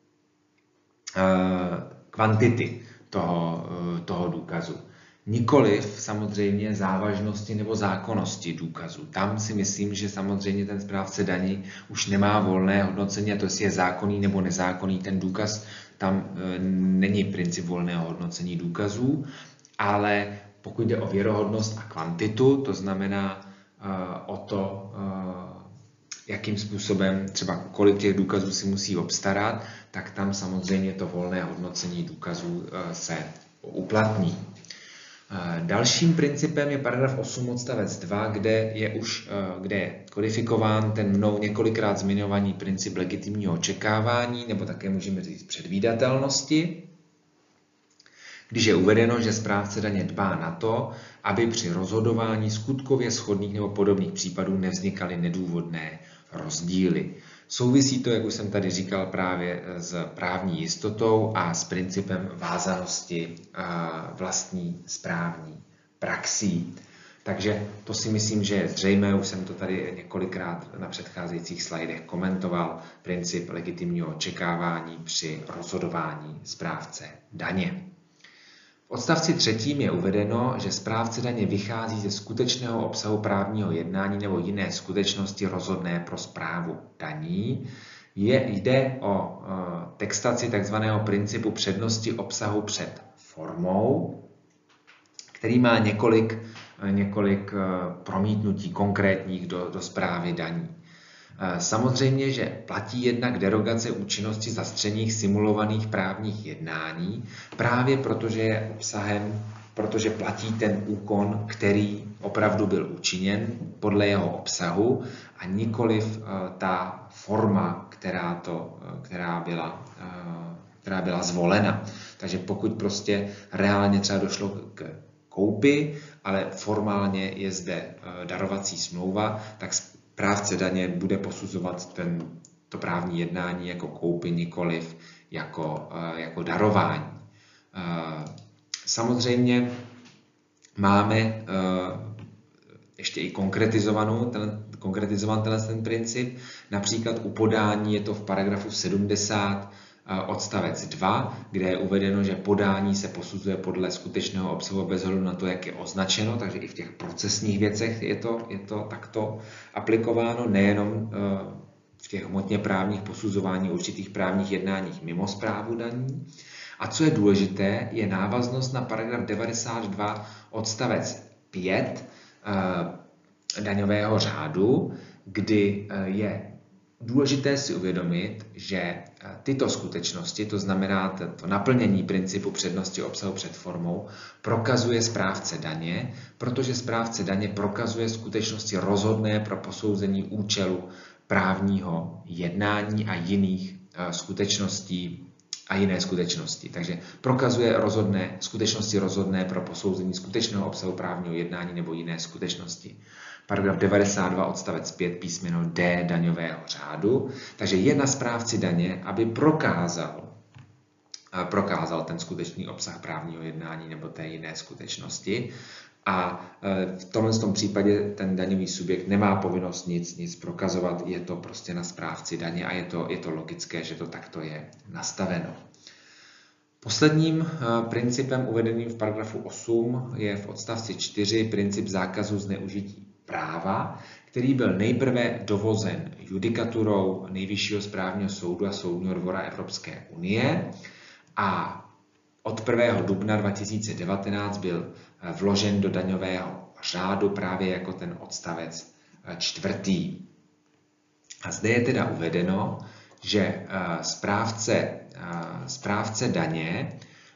kvantity toho, toho důkazu. Nikoliv samozřejmě závažnosti nebo zákonnosti důkazu. Tam si myslím, že samozřejmě ten správce daní už nemá volné hodnocení, a to jestli je zákonný nebo nezákonný ten důkaz, tam není princip volného hodnocení důkazů, ale pokud jde o věrohodnost a kvantitu, to znamená uh, o to, uh, jakým způsobem, třeba kolik těch důkazů si musí obstarat, tak tam samozřejmě to volné hodnocení důkazů uh, se uplatní. Uh, dalším principem je paragraf osm odstavec dva, kde je už uh, kde je kodifikován ten mnou několikrát zmiňovaný princip legitimního očekávání, nebo také můžeme říct předvídatelnosti, když je uvedeno, že správce daně dbá na to, aby při rozhodování skutkově shodných nebo podobných případů nevznikaly nedůvodné rozdíly. Souvisí to, jak už jsem tady říkal, právě s právní jistotou a s principem vázanosti vlastní správní praxí. Takže to si myslím, že je zřejmé, už jsem to tady několikrát na předcházejících slajdech komentoval, princip legitimního očekávání při rozhodování správce daně. V odstavci třetím je uvedeno, že správce daně vychází ze skutečného obsahu právního jednání nebo jiné skutečnosti rozhodné pro správu daní. Je, jde o e, textaci tzv. Principu přednosti obsahu před formou, který má několik, několik promítnutí konkrétních do, do správy daní. Samozřejmě, že platí jednak derogace účinnosti zastřených simulovaných právních jednání, právě protože je obsahem, protože platí ten úkon, který opravdu byl učiněn podle jeho obsahu a nikoliv ta forma, která, to, která, byla, která byla zvolena. Takže pokud prostě reálně třeba došlo k koupi, ale formálně je zde darovací smlouva, tak správce daně bude posuzovat ten, to právní jednání jako koupi, nikoliv jako, jako darování. Samozřejmě máme ještě i konkretizovanou, ten, konkretizovaný ten princip. Například u podání je to v paragrafu sedmdesát odstavec dva, kde je uvedeno, že podání se posuzuje podle skutečného obsahu bez ohledu na to, jak je označeno, takže i v těch procesních věcech je to, je to takto aplikováno, nejenom v těch hmotně právních posuzování určitých právních jednáních mimo správu daní. A co je důležité, je návaznost na paragraf devadesát dva odstavec pět daňového řádu, kdy je důležité si uvědomit, že tyto skutečnosti, to znamená to naplnění principu přednosti obsahu před formou, prokazuje správce daně, protože správce daně prokazuje skutečnosti rozhodné pro posouzení účelu právního jednání a jiných skutečností a jiné skutečnosti. Takže prokazuje rozhodné, skutečnosti rozhodné pro posouzení skutečného obsahu právního jednání nebo jiné skutečnosti. Paragraf devadesát dva odstavec pět písmeno D daňového řádu. Takže je na správci daně, aby prokázal, prokázal ten skutečný obsah právního jednání nebo té jiné skutečnosti. A v tomhle tom případě ten daňový subjekt nemá povinnost nic, nic prokazovat, je to prostě na správci daně a je to, je to logické, že to takto je nastaveno. Posledním principem uvedeným v paragrafu osm je v odstavci čtyři princip zákazu zneužití práva, který byl nejprve dovozen judikaturou Nejvyššího správního soudu a Soudního dvora Evropské unie a od prvního dubna dva tisíce devatenáct byl vložen do daňového řádu právě jako ten odstavec čtvrtý. A zde je teda uvedeno, že správce, správce daně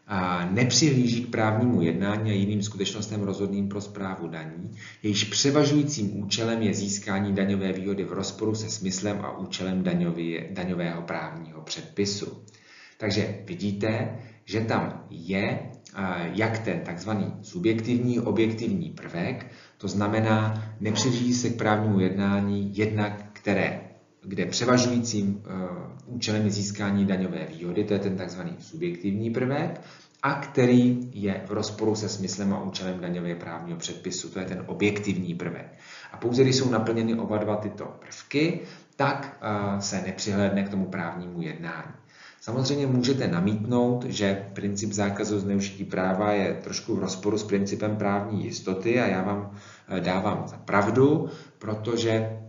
nepřihlíží k právnímu jednání a jiným skutečnostem rozhodným pro správu daní, jejíž převažujícím účelem je získání daňové výhody v rozporu se smyslem a účelem daňový, daňového právního předpisu. Takže vidíte, že tam je jak ten takzvaný subjektivní, objektivní prvek, to znamená, nepřihlíží se k právnímu jednání jednak, které, kde převažujícím uh, účelem je získání daňové výhody, to je ten takzvaný subjektivní prvek, a který je v rozporu se smyslem a účelem daňového právního předpisu, to je ten objektivní prvek. A pouze když jsou naplněny oba dva tyto prvky, tak uh, se nepřihlédne k tomu právnímu jednání. Samozřejmě můžete namítnout, že princip zákazu zneužití práva je trošku v rozporu s principem právní jistoty a já vám dávám za pravdu, protože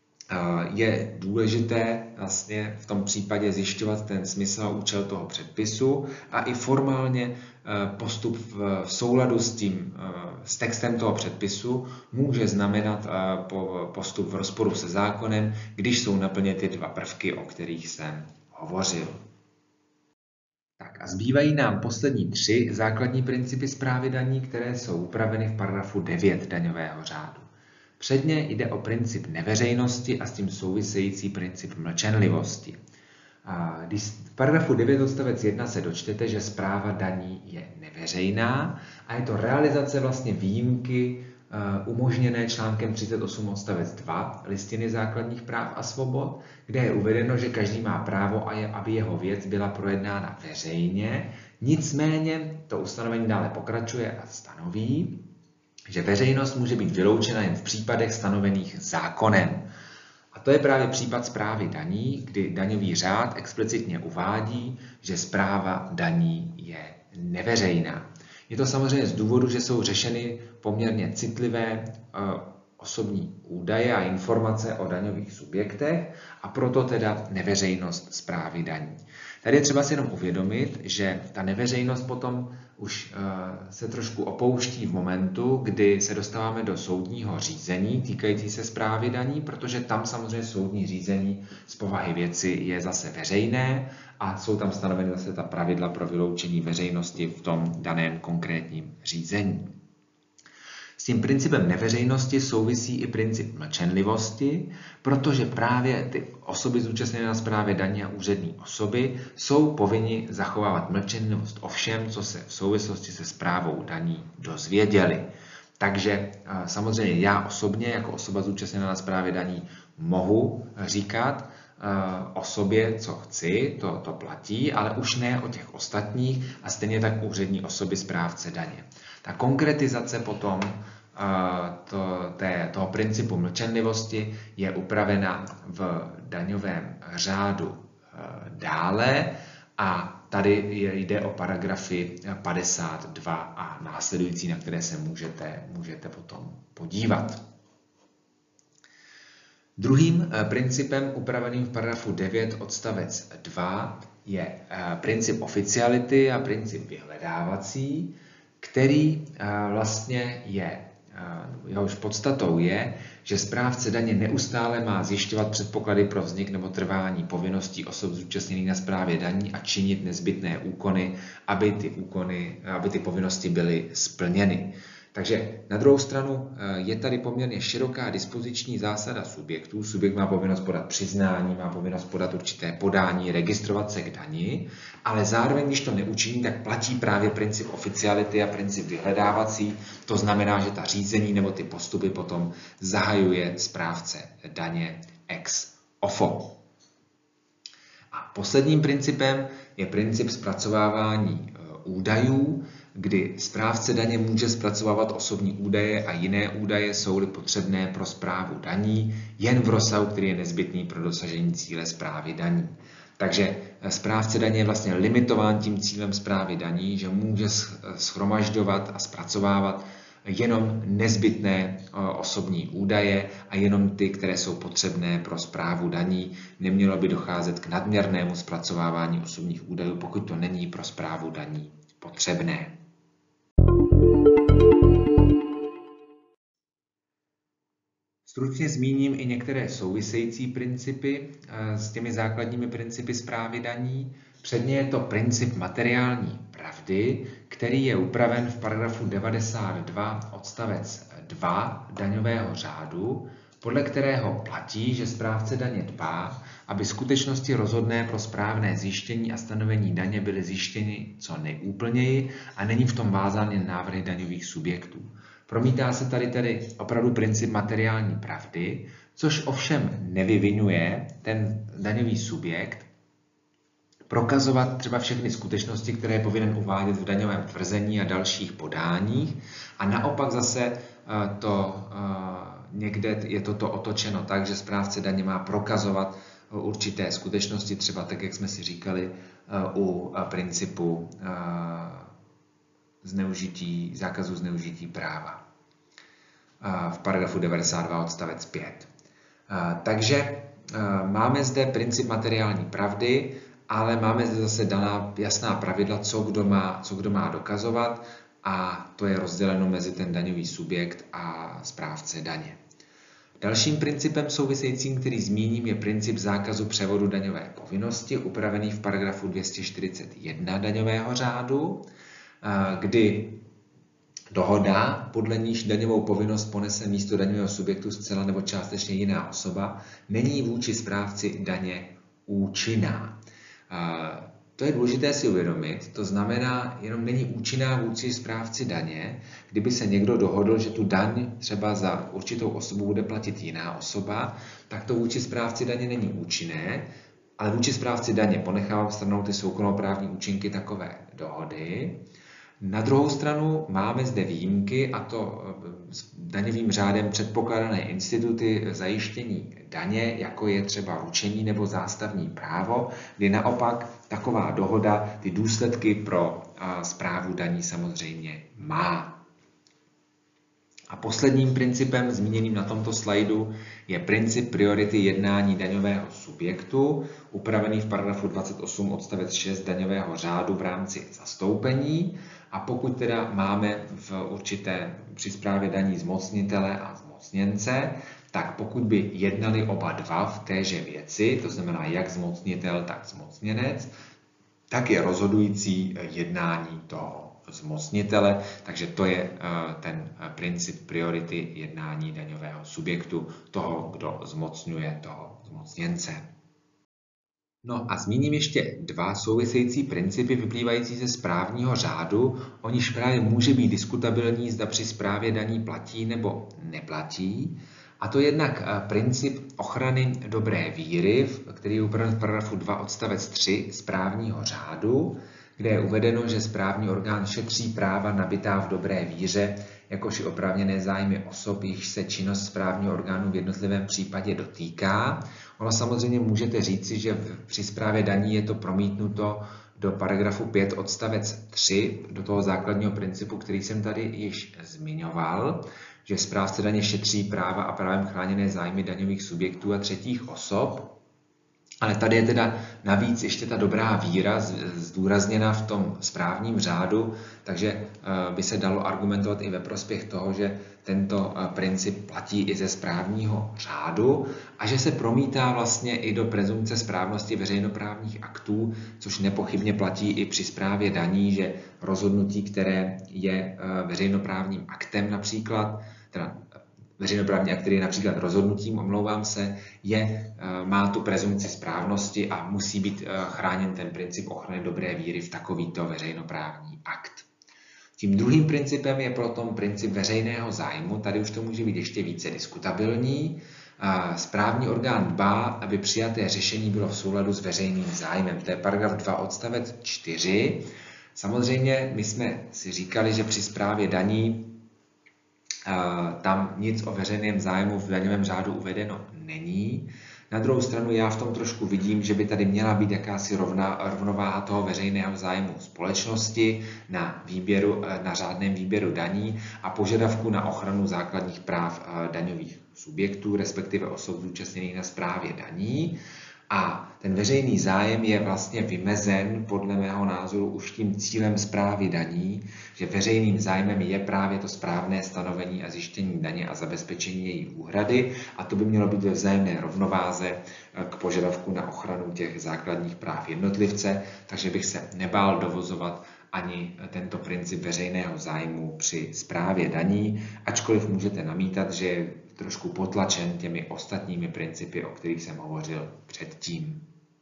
je důležité vlastně v tom případě zjišťovat ten smysl a účel toho předpisu a i formálně postup v souladu s tím, s textem toho předpisu může znamenat postup v rozporu se zákonem, když jsou naplněny ty dva prvky, o kterých jsem hovořil. Tak a zbývají nám poslední tři základní principy správy daní, které jsou upraveny v paragrafu devět daňového řádu. Předně jde o princip neveřejnosti a s tím související princip mlčenlivosti. A když v paragrafu devět odstavec jedna se dočtete, že správa daní je neveřejná a je to realizace vlastně výjimky umožněné článkem třicet osm odstavec dva Listiny základních práv a svobod, kde je uvedeno, že každý má právo, aby jeho věc byla projednána veřejně. Nicméně to ustanovení dále pokračuje a stanoví, že veřejnost může být vyloučena jen v případech stanovených zákonem. A to je právě případ správy daní, kdy daňový řád explicitně uvádí, že správa daní je neveřejná. Je to samozřejmě z důvodu, že jsou řešeny poměrně citlivé osobní údaje a informace o daňových subjektech a proto teda neveřejnost správy daní. Tady je třeba si jenom uvědomit, že ta neveřejnost potom už se trošku opouští v momentu, kdy se dostáváme do soudního řízení týkající se správy daní, protože tam samozřejmě soudní řízení z povahy věci je zase veřejné a jsou tam stanoveny zase ta pravidla pro vyloučení veřejnosti v tom daném konkrétním řízení. S tím principem neveřejnosti souvisí i princip mlčenlivosti, protože právě ty osoby zúčastněné na správě daní a úřední osoby jsou povinni zachovávat mlčenlivost o všem, co se v souvislosti se správou daní dozvěděli. Takže samozřejmě já osobně jako osoba zúčastněná na správě daní mohu říkat o sobě, co chci, to, to platí, ale už ne o těch ostatních a stejně tak úřední osoby správce daně. Ta konkretizace potom to, té, toho principu mlčenlivosti je upravena v daňovém řádu dále a tady jde o paragrafy padesát dva a následující, na které se můžete, můžete potom podívat. Druhým principem upraveným v paragrafu devět odstavec dva je princip oficiality a princip vyhledávací, který vlastně je, jehož podstatou je, že správce daně neustále má zjišťovat předpoklady pro vznik nebo trvání povinností osob zúčastněných na správě daní a činit nezbytné úkony, aby ty úkony, aby ty povinnosti byly splněny. Takže na druhou stranu je tady poměrně široká dispoziční zásada subjektů. Subjekt má povinnost podat přiznání, má povinnost podat určité podání, registrovat se k dani, ale zároveň, když to neučiní, tak platí právě princip oficiality a princip vyhledávací. To znamená, že ta řízení nebo ty postupy potom zahajuje správce daně ex ofo. A posledním principem je princip zpracovávání údajů, kdy správce daně může zpracovávat osobní údaje a jiné údaje, jsou-li potřebné pro správu daní, jen v rozsahu, který je nezbytný pro dosažení cíle správy daní. Takže správce daně je vlastně limitován tím cílem správy daní, že může shromažďovat a zpracovávat jenom nezbytné osobní údaje a jenom ty, které jsou potřebné pro správu daní. Nemělo by docházet k nadměrnému zpracovávání osobních údajů, pokud to není pro správu daní potřebné. Stručně zmíním i některé související principy s těmi základními principy správy daní. Předně je to princip materiální pravdy. pravdy, který je upraven v paragrafu devadesát dva odstavec dva daňového řádu, podle kterého platí, že správce daně dbá, aby skutečnosti rozhodné pro správné zjištění a stanovení daně byly zjištěny co nejúplněji a není v tom vázán jen návrhy daňových subjektů. Promítá se tady tedy opravdu princip materiální pravdy, což ovšem nevyvinuje ten daňový subjekt prokazovat třeba všechny skutečnosti, které je povinen uvádět v daňovém tvrzení a dalších podáních. A naopak zase to, někde je toto otočeno tak, že správce daně má prokazovat určité skutečnosti, třeba tak, jak jsme si říkali, u principu zneužití, zákazu zneužití práva v paragrafu devadesát dva odstavec pět. Takže máme zde princip materiální pravdy, ale máme zde zase daná jasná pravidla, co kdo má, co kdo má dokazovat, a to je rozděleno mezi ten daňový subjekt a správce daně. Dalším principem souvisejícím, který zmíním, je princip zákazu převodu daňové povinnosti, upravený v paragrafu dvě stě čtyřicet jedna daňového řádu, kdy dohoda, podle níž daňovou povinnost ponese místo daňového subjektu zcela nebo částečně jiná osoba, není vůči správci daně účinná. To je důležité si uvědomit, to znamená, jenom není účinná vůči správci daně, kdyby se někdo dohodl, že tu daň třeba za určitou osobu bude platit jiná osoba, tak to vůči správci daně není účinné, ale vůči správci daně ponechávám stranou ty soukromoprávní účinky takové dohody. Na druhou stranu máme zde výjimky, a to s daňovým řádem předpokládané instituty zajištění daně, jako je třeba ručení nebo zástavní právo, kdy naopak taková dohoda ty důsledky pro správu daní samozřejmě má. A posledním principem zmíněným na tomto slajdu je princip priority jednání daňového subjektu, upravený v paragrafu dvacet osm odstavec šest daňového řádu v rámci zastoupení. A pokud teda máme v určité při správě daní zmocnitele a zmocněnce, tak pokud by jednali oba dva v téže věci, to znamená jak zmocnitel, tak zmocněnec, tak je rozhodující jednání toho zmocnitele, takže to je ten princip priority jednání daňového subjektu, toho, kdo zmocňuje toho zmocněnce. No a zmíním ještě dva související principy vyplývající ze správního řádu, o nichž právě může být diskutabilní, zda při správě daní platí nebo neplatí. A to je jednak princip ochrany dobré víry, který je upraven v paragrafu dva odstavec tři správního řádu, kde je uvedeno, že správní orgán šetří práva nabitá v dobré víře, jakož i oprávněné zájmy osob, jichž se činnost správního orgánu v jednotlivém případě dotýká. Ono samozřejmě můžete říci, že při správě daní je to promítnuto do paragrafu pět odstavec tři, do toho základního principu, který jsem tady již zmiňoval, že správce daně šetří práva a právem chráněné zájmy daňových subjektů a třetích osob. Ale tady je teda navíc ještě ta dobrá víra zdůrazněna v tom správním řádu, takže by se dalo argumentovat i ve prospěch toho, že tento princip platí i ze správního řádu a že se promítá vlastně i do prezumpce správnosti veřejnoprávních aktů, což nepochybně platí i při správě daní, že rozhodnutí, které je veřejnoprávním aktem například, teda veřejnoprávní akt, který je například rozhodnutím, omlouvám se, je, má tu prezumpci správnosti a musí být chráněn ten princip ochrany dobré víry v takovýto veřejnoprávní akt. Tím druhým principem je potom princip veřejného zájmu. Tady už to může být ještě více diskutabilní. Správní orgán dbá, aby přijaté řešení bylo v souladu s veřejným zájmem. To je paragraf dva odstavec čtyři. Samozřejmě my jsme si říkali, že při správě daní tam nic o veřejném zájmu v daňovém řádu uvedeno není. Na druhou stranu já v tom trošku vidím, že by tady měla být jakási rovna, rovnováha toho veřejného zájmu společnosti na, výběru, na řádném výběru daní a požadavku na ochranu základních práv daňových subjektů, respektive osob zúčastněných na správě daní. A ten veřejný zájem je vlastně vymezen podle mého názoru už tím cílem správy daní, že veřejným zájmem je právě to správné stanovení a zjištění daně a zabezpečení její úhrady a to by mělo být ve vzájemné rovnováze k požadavku na ochranu těch základních práv jednotlivce, takže bych se nebál dovozovat ani tento princip veřejného zájmu při správě daní, ačkoliv můžete namítat, že je trošku potlačen těmi ostatními principy, o kterých jsem hovořil předtím.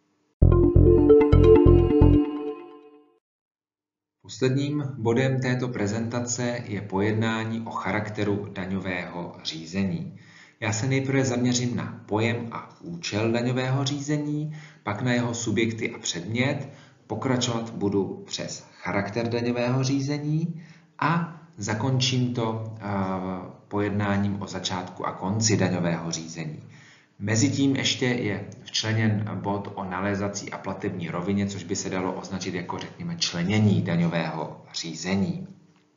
Posledním bodem této prezentace je pojednání o charakteru daňového řízení. Já se nejprve zaměřím na pojem a účel daňového řízení, pak na jeho subjekty a předmět, pokračovat budu přes charakter daňového řízení a zakončím to pojednáním o začátku a konci daňového řízení. Mezitím ještě je včleněn bod o nalézací a platební rovině, což by se dalo označit jako, řekněme, členění daňového řízení.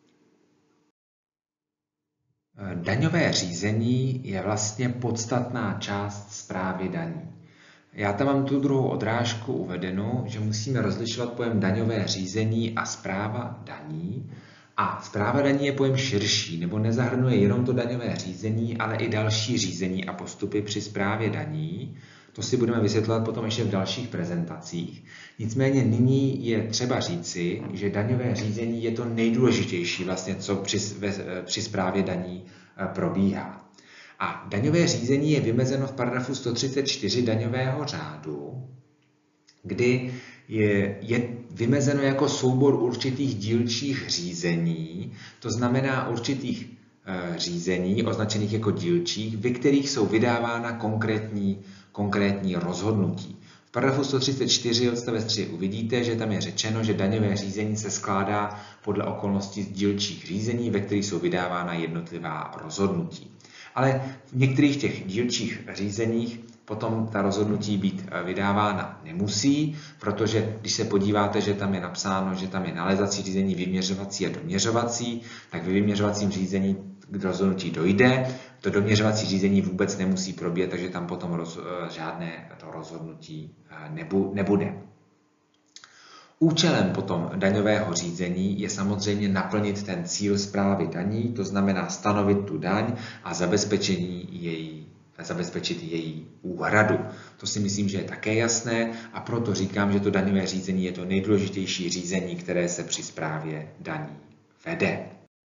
Daňové řízení je vlastně podstatná část správy daní. Já tam mám tu druhou odrážku uvedenou, že musíme rozlišovat pojem daňové řízení a správa daní. A správa daní je pojem širší, nebo nezahrnuje jenom to daňové řízení, ale i další řízení a postupy při správě daní. To si budeme vysvětlovat potom ještě v dalších prezentacích. Nicméně nyní je třeba říci, že daňové řízení je to nejdůležitější, vlastně, co při, při správě daní probíhá. A daňové řízení je vymezeno v paragrafu sto třicet čtyři daňového řádu, kdy je, je vymezeno jako soubor určitých dílčích řízení, to znamená určitých e, řízení, označených jako dílčích, ve kterých jsou vydávána konkrétní, konkrétní rozhodnutí. V paragrafu sto třicet čtyři odstavec tři uvidíte, že tam je řečeno, že daňové řízení se skládá podle okolností z dílčích řízení, ve kterých jsou vydávána jednotlivá rozhodnutí. Ale v některých těch dílčích řízeních potom ta rozhodnutí být vydávána nemusí, protože když se podíváte, že tam je napsáno, že tam je nalézací řízení, vyměřovací a doměřovací, tak ve vyměřovacím řízení k rozhodnutí dojde, to doměřovací řízení vůbec nemusí probět, takže tam potom roz, žádné to rozhodnutí nebu, nebude. Účelem potom daňového řízení je samozřejmě naplnit ten cíl správy daní, to znamená stanovit tu daň a zabezpečení její, zabezpečit její úhradu. To si myslím, že je také jasné a proto říkám, že to daňové řízení je to nejdůležitější řízení, které se při správě daní vede.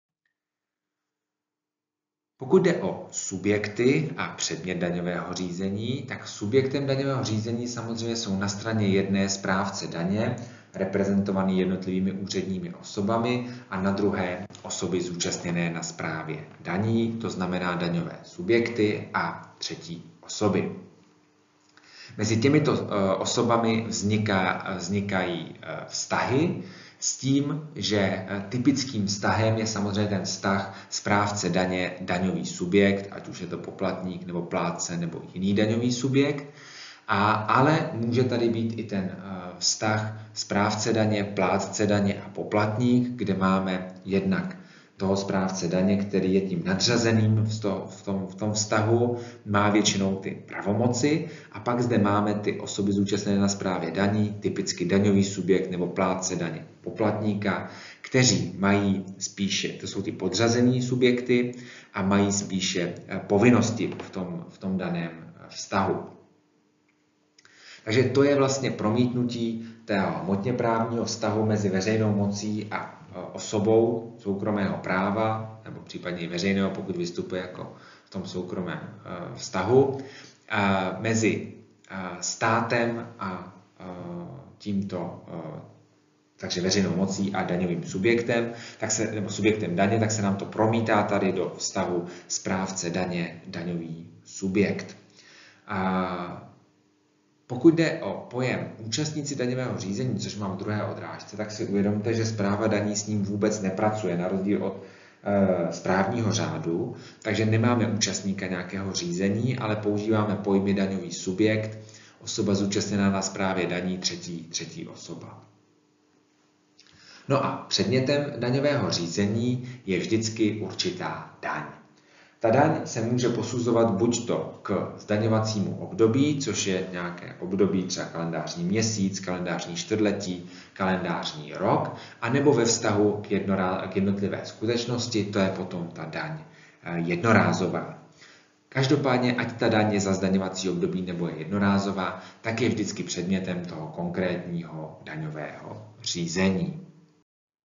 Pokud jde o subjekty a předmět daňového řízení, tak subjektem daňového řízení samozřejmě jsou na straně jedné správce daně, reprezentovaný jednotlivými úředními osobami, a na druhé osoby zúčastněné na správě daní, to znamená daňové subjekty a třetí osoby. Mezi těmito osobami vzniká, vznikají vztahy, s tím, že typickým vztahem je samozřejmě ten vztah správce daně, daňový subjekt, ať už je to poplatník nebo plátce nebo jiný daňový subjekt, a, ale může tady být i ten vztah správce daně, plátce daně a poplatník, kde máme jednak toho správce daně, který je tím nadřazeným v, to, v, tom, v tom vztahu, má většinou ty pravomoci, a pak zde máme ty osoby zúčastněné na správě daní, typicky daňový subjekt nebo plátce daně, poplatníka, kteří mají spíše, to jsou ty podřazení subjekty, a mají spíše povinnosti v tom, v tom daném vztahu. Takže to je vlastně promítnutí tého hmotně právního vztahu mezi veřejnou mocí a osobou soukromého práva, nebo případně i veřejného, pokud vystupuje jako v tom soukromém vztahu, mezi státem a tímto, takže veřejnou mocí a daňovým subjektem, tak se, nebo subjektem daně, tak se nám to promítá tady do vztahu správce daně, daňový subjekt. A pokud jde o pojem účastníci daňového řízení, což mám v druhé odrážce, tak si uvědomte, že správa daní s ním vůbec nepracuje, na rozdíl od e, správního řádu, takže nemáme účastníka nějakého řízení, ale používáme pojmy daňový subjekt, osoba zúčastněná na správě daní, třetí, třetí osoba. No a předmětem daňového řízení je vždycky určitá daň. Ta daň se může posuzovat buď to k zdaňovacímu období, což je nějaké období, třeba kalendářní měsíc, kalendářní čtvrtletí, kalendářní rok, anebo ve vztahu k, jednorá, k jednotlivé skutečnosti, to je potom ta daň jednorázová. Každopádně, ať ta daň je za zdaňovací období nebo je jednorázová, tak je vždycky předmětem toho konkrétního daňového řízení.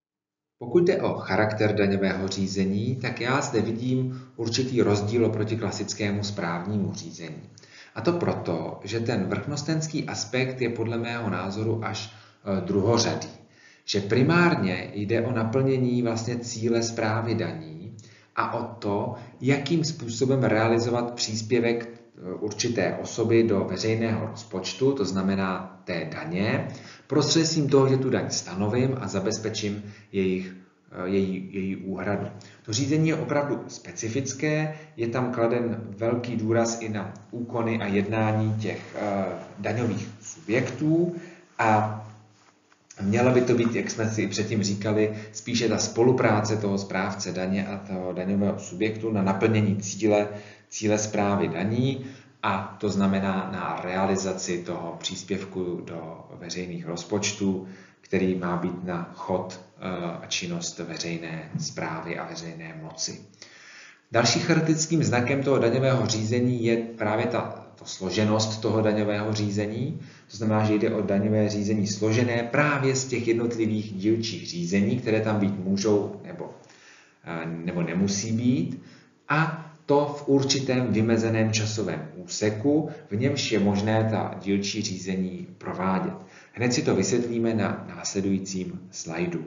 Pokud jde o charakter daňového řízení, tak já zde vidím určitý rozdíl oproti klasickému správnímu řízení. A to proto, že ten vrchnostenský aspekt je podle mého názoru až druhořadý. Že primárně jde o naplnění vlastně cíle správy daní a o to, jakým způsobem realizovat příspěvek určité osoby do veřejného rozpočtu, to znamená té daně, prostřednictvím toho, že tu daň stanovím a zabezpečím jejich, její, její úhradu. To řízení je opravdu specifické, je tam kladen velký důraz i na úkony a jednání těch uh, daňových subjektů a měla by to být, jak jsme si předtím říkali, spíše ta spolupráce toho správce daně a toho daňového subjektu na naplnění cíle, cíle správy daní, a to znamená na realizaci toho příspěvku do veřejných rozpočtů, který má být na chod a činnost veřejné správy a veřejné moci. Další charakteristickým znakem toho daňového řízení je právě ta to složenost toho daňového řízení. To znamená, že jde o daňové řízení složené právě z těch jednotlivých dílčích řízení, které tam být můžou nebo, nebo nemusí být. A to v určitém vymezeném časovém úseku, v němž je možné ta dílčí řízení provádět. Hned si to vysvětlíme na následujícím slajdu.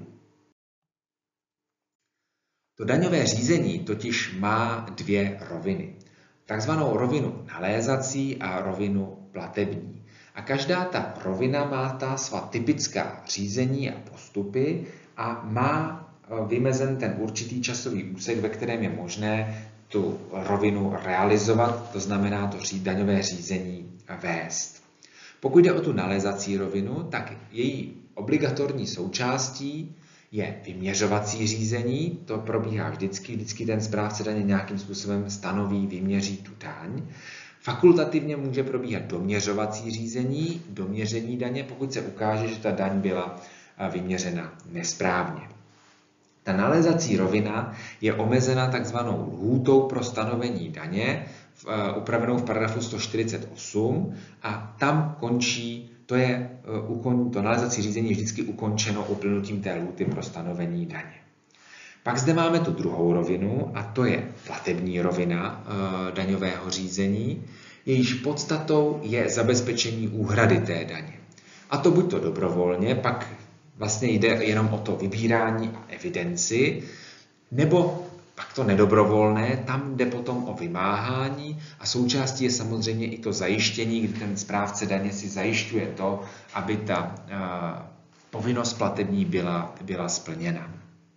To daňové řízení totiž má dvě roviny. Takzvanou rovinu nalézací a rovinu platební. A každá ta rovina má ta svá typická řízení a postupy a má vymezen ten určitý časový úsek, ve kterém je možné tu rovinu realizovat, to znamená to daňové řízení vést. Pokud jde o tu nalézací rovinu, tak její obligatorní součástí je vyměřovací řízení, to probíhá vždycky, vždycky ten správce daně nějakým způsobem stanoví, vyměří tu daň. Fakultativně může probíhat doměřovací řízení, doměření daně, pokud se ukáže, že ta daň byla vyměřena nesprávně. Ta nalézací rovina je omezena takzvanou lhůtou pro stanovení daně, upravenou v paragrafu sto čtyřicet osm, a tam končí, to je to nalézací řízení je vždycky ukončeno uplynutím té lhůty pro stanovení daně. Pak zde máme tu druhou rovinu, a to je platební rovina e, daňového řízení, jejíž podstatou je zabezpečení úhrady té daně. A to buď to dobrovolně, pak vlastně jde jenom o to vybírání a evidenci, nebo pak to nedobrovolné, tam jde potom o vymáhání a součástí je samozřejmě i to zajištění, kdy ten správce daně si zajišťuje to, aby ta uh, povinnost platební byla, byla splněna.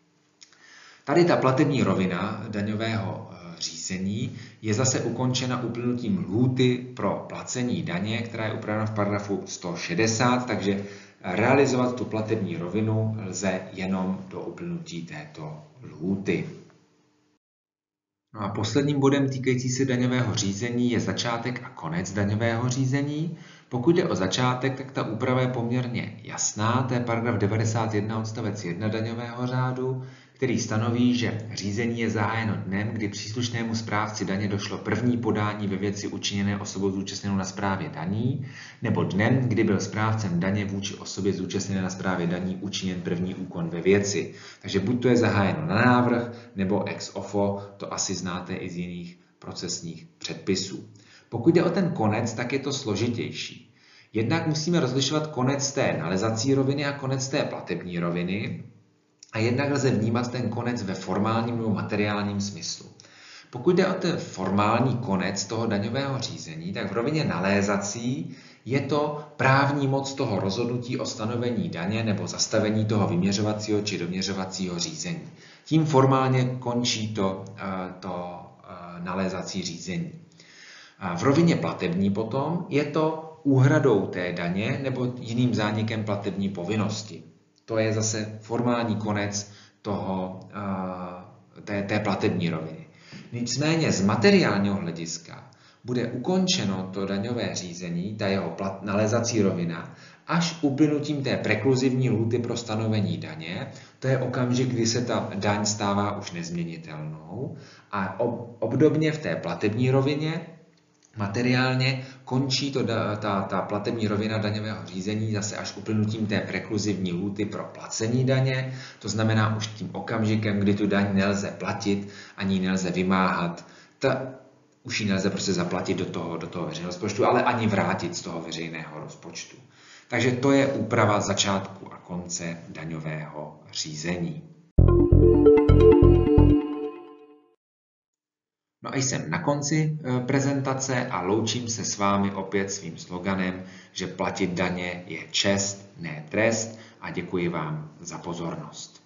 Tady ta platební rovina daňového uh, řízení je zase ukončena uplynutím lhůty pro placení daně, která je upravena v paragrafu sto šedesát, takže realizovat tu platební rovinu lze jenom do uplynutí této lhůty. No a posledním bodem týkající se daňového řízení je začátek a konec daňového řízení. Pokud jde o začátek, tak ta úprava je poměrně jasná, to je paragraf devadesát jedna odstavec jedna daňového řádu, který stanoví, že řízení je zahájeno dnem, kdy příslušnému správci daně došlo první podání ve věci učiněné osobou zúčastněnou na správě daní, nebo dnem, kdy byl správcem daně vůči osobě zúčastněné na správě daní učiněn první úkon ve věci. Takže buď to je zahájeno na návrh, nebo ex ofo, to asi znáte i z jiných procesních předpisů. Pokud jde o ten konec, tak je to složitější. Jednak musíme rozlišovat konec té nalézací roviny a konec té platební roviny, a jednak lze vnímat ten konec ve formálním nebo materiálním smyslu. Pokud jde o ten formální konec toho daňového řízení, tak v rovině nalézací je to právní moc toho rozhodnutí o stanovení daně nebo zastavení toho vyměřovacího či doměřovacího řízení. Tím formálně končí to, to nalézací řízení. V rovině platební potom je to úhradou té daně nebo jiným zánikem platební povinnosti. To je zase formální konec toho, té, té platební roviny. Nicméně z materiálního hlediska bude ukončeno to daňové řízení, ta jeho plat, nalézací rovina, až uplynutím té prekluzivní lhůty pro stanovení daně. To je okamžik, kdy se ta daň stává už nezměnitelnou. A ob, obdobně v té platební rovině Materiálně končí to, ta, ta platební rovina daňového řízení zase až uplynutím té prekluzivní lhůty pro placení daně, to znamená už tím okamžikem, kdy tu daň nelze platit, ani ji nelze vymáhat, ta, už ji nelze prostě zaplatit do toho, do toho veřejného rozpočtu, ale ani vrátit z toho veřejného rozpočtu. Takže to je úprava začátku a konce daňového řízení. No a jsem na konci prezentace a loučím se s vámi opět svým sloganem, že platit daně je čest, ne trest, a děkuji vám za pozornost.